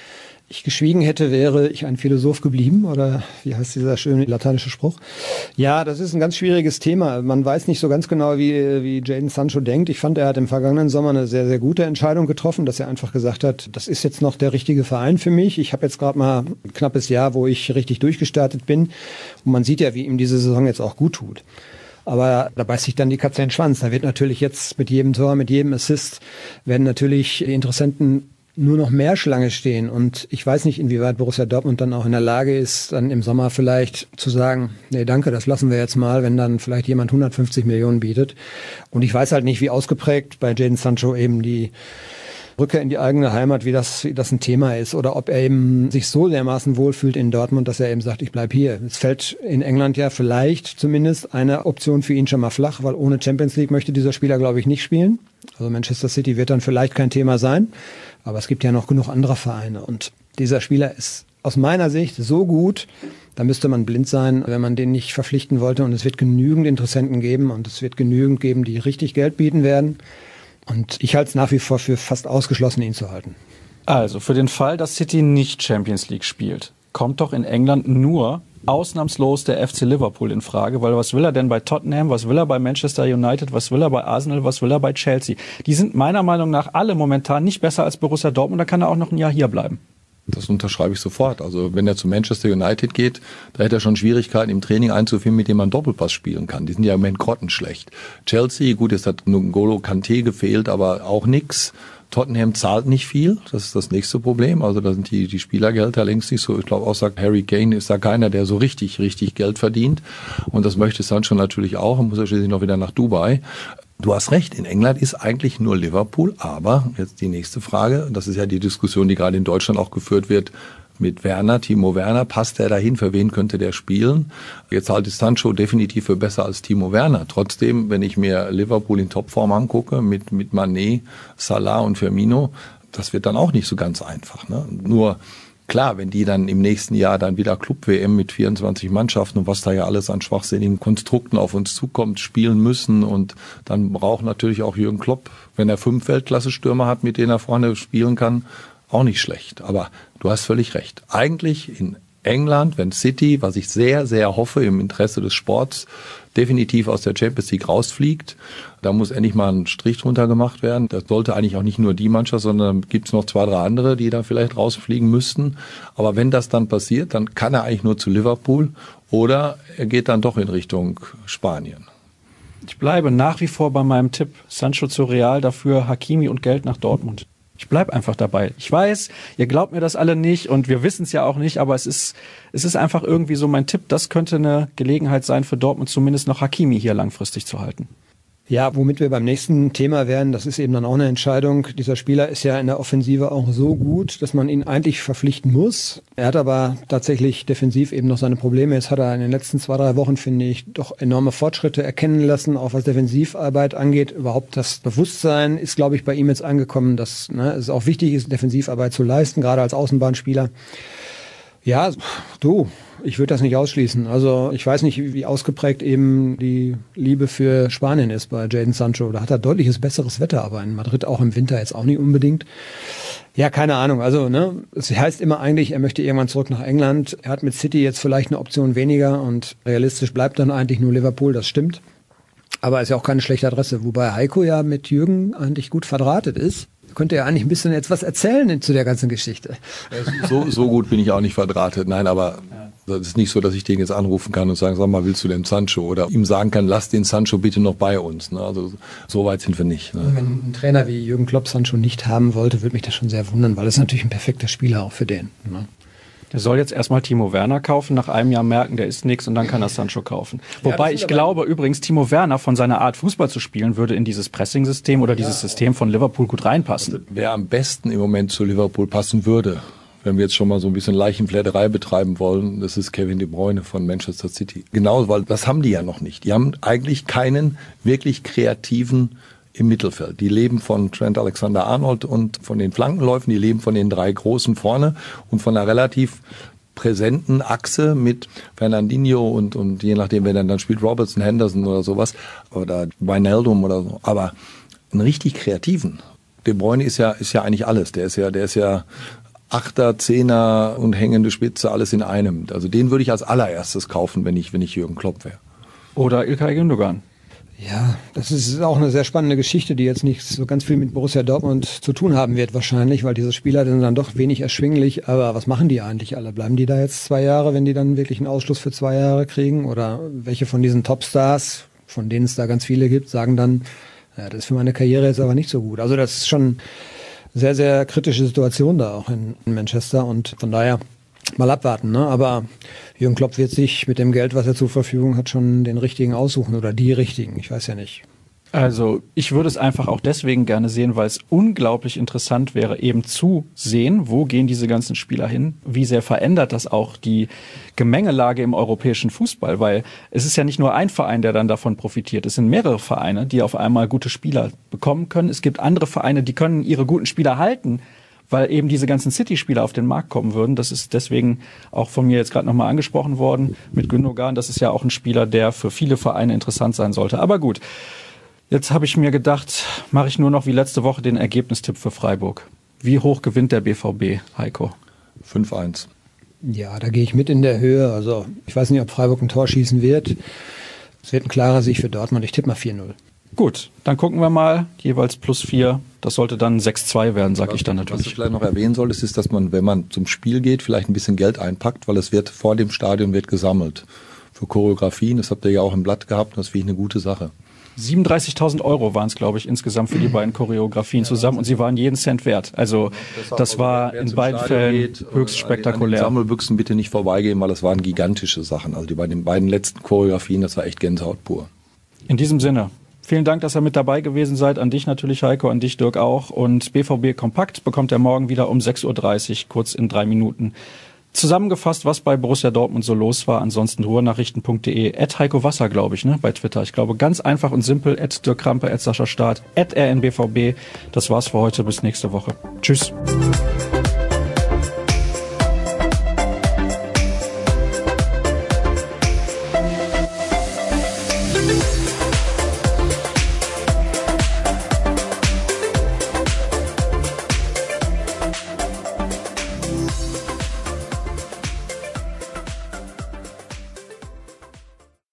ich geschwiegen hätte, wäre ich ein Philosoph geblieben, oder wie heißt dieser schöne lateinische Spruch? Ja, das ist ein ganz schwieriges Thema. Man weiß nicht so ganz genau, wie Jadon Sancho denkt. Ich fand, er hat im vergangenen Sommer eine sehr, sehr gute Entscheidung getroffen, dass er einfach gesagt hat, das ist jetzt noch der richtige Verein für mich. Ich habe jetzt gerade mal ein knappes Jahr, wo ich richtig durchgestartet bin. Und man sieht ja, wie ihm diese Saison jetzt auch gut tut. Aber da beißt sich dann die Katze in den Schwanz. Da wird natürlich jetzt mit jedem Tor, mit jedem Assist, werden natürlich die Interessenten nur noch mehr Schlange stehen. Und ich weiß nicht, inwieweit Borussia Dortmund dann auch in der Lage ist, dann im Sommer vielleicht zu sagen, nee, danke, das lassen wir jetzt mal, wenn dann vielleicht jemand 150 Millionen bietet. Und ich weiß halt nicht, wie ausgeprägt bei Jadon Sancho eben die Rückkehr in die eigene Heimat, wie das ein Thema ist. Oder ob er eben sich so dermaßen wohlfühlt in Dortmund, dass er eben sagt, ich bleib hier. Es fällt in England ja vielleicht zumindest eine Option für ihn schon mal flach, weil ohne Champions League möchte dieser Spieler, glaube ich, nicht spielen. Also Manchester City wird dann vielleicht kein Thema sein. Aber es gibt ja noch genug andere Vereine. Und dieser Spieler ist aus meiner Sicht so gut, da müsste man blind sein, wenn man den nicht verpflichten wollte. Und es wird genügend Interessenten geben und es wird genügend geben, die richtig Geld bieten werden. Und ich halte es nach wie vor für fast ausgeschlossen, ihn zu halten. Also für den Fall, dass City nicht Champions League spielt, kommt doch in England nur ausnahmslos der FC Liverpool in Frage, weil was will er denn bei Tottenham, was will er bei Manchester United, was will er bei Arsenal, was will er bei Chelsea? Die sind meiner Meinung nach alle momentan nicht besser als Borussia Dortmund, da kann er auch noch ein Jahr hier bleiben. Das unterschreibe ich sofort. Also wenn er zu Manchester United geht, da hätte er schon Schwierigkeiten im Training einzufinden, mit dem man Doppelpass spielen kann. Die sind ja im Moment grottenschlecht. Chelsea, gut, es hat N'Golo Kanté gefehlt, aber auch nix. Tottenham zahlt nicht viel, das ist das nächste Problem. Also da sind die Spielergelder längst nicht so. Ich glaube auch, sagt Harry Kane, ist da keiner, der so richtig Geld verdient. Und das möchte Sancho natürlich auch und muss er schließlich noch wieder nach Dubai. Du hast recht, in England ist eigentlich nur Liverpool, aber jetzt die nächste Frage, das ist ja die Diskussion, die gerade in Deutschland auch geführt wird, mit Werner, Timo Werner, passt der dahin, für wen könnte der spielen? Jetzt halte ich Sancho definitiv für besser als Timo Werner. Trotzdem, wenn ich mir Liverpool in Topform angucke, mit Mané, Salah und Firmino, das wird dann auch nicht so ganz einfach. Ne? Nur klar, wenn die dann im nächsten Jahr dann wieder Club-WM mit 24 Mannschaften und was da ja alles an schwachsinnigen Konstrukten auf uns zukommt, spielen müssen und dann braucht natürlich auch Jürgen Klopp, wenn er 5 Weltklasse-Stürmer hat, mit denen er vorne spielen kann, auch nicht schlecht. Aber du hast völlig recht. Eigentlich in England, wenn City, was ich sehr, sehr hoffe im Interesse des Sports, definitiv aus der Champions League rausfliegt, da muss endlich mal ein Strich drunter gemacht werden. Das sollte eigentlich auch nicht nur die Mannschaft, sondern gibt es noch 2, 3 andere, die da vielleicht rausfliegen müssten. Aber wenn das dann passiert, dann kann er eigentlich nur zu Liverpool oder er geht dann doch in Richtung Spanien. Ich bleibe nach wie vor bei meinem Tipp. Sancho zu Real, dafür Hakimi und Geld nach Dortmund. Ich bleib einfach dabei. Ich weiß, ihr glaubt mir das alle nicht und wir wissen es ja auch nicht, aber es ist einfach irgendwie so mein Tipp. Das könnte eine Gelegenheit sein für Dortmund, zumindest noch Hakimi hier langfristig zu halten. Ja, womit wir beim nächsten Thema wären, das ist eben dann auch eine Entscheidung. Dieser Spieler ist ja in der Offensive auch so gut, dass man ihn eigentlich verpflichten muss. Er hat aber tatsächlich defensiv eben noch seine Probleme. Jetzt hat er in den letzten 2, 3 Wochen, finde ich, doch enorme Fortschritte erkennen lassen, auch was Defensivarbeit angeht. Überhaupt das Bewusstsein ist, glaube ich, bei ihm jetzt angekommen, dass es auch wichtig ist, Defensivarbeit zu leisten, gerade als Außenbahnspieler. Ja, du, ich würde das nicht ausschließen. Also ich weiß nicht, wie ausgeprägt eben die Liebe für Spanien ist bei Jadon Sancho. Da hat er deutliches besseres Wetter, aber in Madrid auch im Winter jetzt auch nicht unbedingt. Ja, keine Ahnung. Also es heißt immer eigentlich, er möchte irgendwann zurück nach England. Er hat mit City jetzt vielleicht eine Option weniger und realistisch bleibt dann eigentlich nur Liverpool, das stimmt. Aber ist ja auch keine schlechte Adresse. Wobei Heiko ja mit Jürgen eigentlich gut verdrahtet ist. Könnte ja eigentlich ein bisschen jetzt was erzählen zu der ganzen Geschichte. So gut bin ich auch nicht verdrahtet. Nein, aber das ist nicht so, dass ich den jetzt anrufen kann und sagen, sag mal, willst du den Sancho? Oder ihm sagen kann, lass den Sancho bitte noch bei uns. Ne? Also so weit sind wir nicht. Ne? Wenn ein Trainer wie Jürgen Klopp Sancho nicht haben wollte, würde mich das schon sehr wundern, weil das ist natürlich ein perfekter Spieler auch für den. Ne? Der soll jetzt erstmal Timo Werner kaufen, nach einem Jahr merken, der ist nichts und dann kann er Sancho kaufen. Wobei ich glaube übrigens, Timo Werner von seiner Art Fußball zu spielen, würde in dieses Pressing-System oder dieses System von Liverpool gut reinpassen. Also, wer am besten im Moment zu Liverpool passen würde, wenn wir jetzt schon mal so ein bisschen Leichenfledderei betreiben wollen, das ist Kevin De Bruyne von Manchester City. Genau, weil das haben die ja noch nicht. Die haben eigentlich keinen wirklich kreativen im Mittelfeld. Die leben von Trent Alexander-Arnold und von den Flankenläufen, die leben von den drei Großen vorne und von einer relativ präsenten Achse mit Fernandinho und je nachdem, wer dann spielt, Robertson, Henderson oder sowas oder Wijnaldum oder so. Aber einen richtig kreativen. De Bruyne ist ja eigentlich alles. Der ist ja Achter, Zehner und hängende Spitze, alles in einem. Also den würde ich als allererstes kaufen, wenn ich Jürgen Klopp wäre. Oder İlkay Gündogan. Ja, das ist auch eine sehr spannende Geschichte, die jetzt nicht so ganz viel mit Borussia Dortmund zu tun haben wird wahrscheinlich, weil diese Spieler sind dann doch wenig erschwinglich. Aber was machen die eigentlich alle? Bleiben die da jetzt 2 Jahre, wenn die dann wirklich einen Ausschluss für 2 Jahre kriegen? Oder welche von diesen Topstars, von denen es da ganz viele gibt, sagen dann, ja, das ist für meine Karriere jetzt aber nicht so gut. Also das ist schon sehr, sehr kritische Situation da auch in Manchester und von daher mal abwarten, ne? Aber Jürgen Klopp wird sich mit dem Geld, was er zur Verfügung hat, schon den richtigen aussuchen oder die richtigen. Ich weiß ja nicht. Also ich würde es einfach auch deswegen gerne sehen, weil es unglaublich interessant wäre, eben zu sehen, wo gehen diese ganzen Spieler hin, wie sehr verändert das auch die Gemengelage im europäischen Fußball, weil es ist ja nicht nur ein Verein, der dann davon profitiert, es sind mehrere Vereine, die auf einmal gute Spieler bekommen können. Es gibt andere Vereine, die können ihre guten Spieler halten, weil eben diese ganzen City-Spieler auf den Markt kommen würden. Das ist deswegen auch von mir jetzt gerade nochmal angesprochen worden mit Gündogan. Das ist ja auch ein Spieler, der für viele Vereine interessant sein sollte. Aber gut, jetzt habe ich mir gedacht, mache ich nur noch wie letzte Woche den Ergebnistipp für Freiburg. Wie hoch gewinnt der BVB, Heiko? 5-1. Ja, da gehe ich mit in der Höhe. Also ich weiß nicht, ob Freiburg ein Tor schießen wird. Es wird ein klarer Sieg für Dortmund. Ich tippe mal 4-0. Gut, dann gucken wir mal. Jeweils +4. Das sollte dann 6-2 werden, sage ich dann natürlich. Was du vielleicht noch erwähnen solltest, ist, dass man, wenn man zum Spiel geht, vielleicht ein bisschen Geld einpackt, weil es wird vor dem Stadion wird gesammelt. Für Choreografien, das habt ihr ja auch im Blatt gehabt, das finde ich eine gute Sache. 37.000 € waren es, glaube ich, insgesamt für die beiden Choreografien zusammen und sie waren jeden Cent wert. Also das war in beiden Fällen höchst spektakulär. An den Sammelbüchsen bitte nicht vorbeigehen, weil das waren gigantische Sachen. Also die bei den beiden letzten Choreografien, das war echt Gänsehaut pur. In diesem Sinne, vielen Dank, dass ihr mit dabei gewesen seid. An dich natürlich, Heiko, an dich, Dirk auch. Und BVB Kompakt bekommt ihr morgen wieder um 6.30 Uhr, kurz in 3 Minuten. Zusammengefasst, was bei Borussia Dortmund so los war. Ansonsten ruhrnachrichten.de, @Heiko Wasser, glaube ich, ne, bei Twitter. Ich glaube, ganz einfach und simpel, @Dirk Krampe, @Sascha Staat, @RNBVB. Das war's für heute. Bis nächste Woche. Tschüss.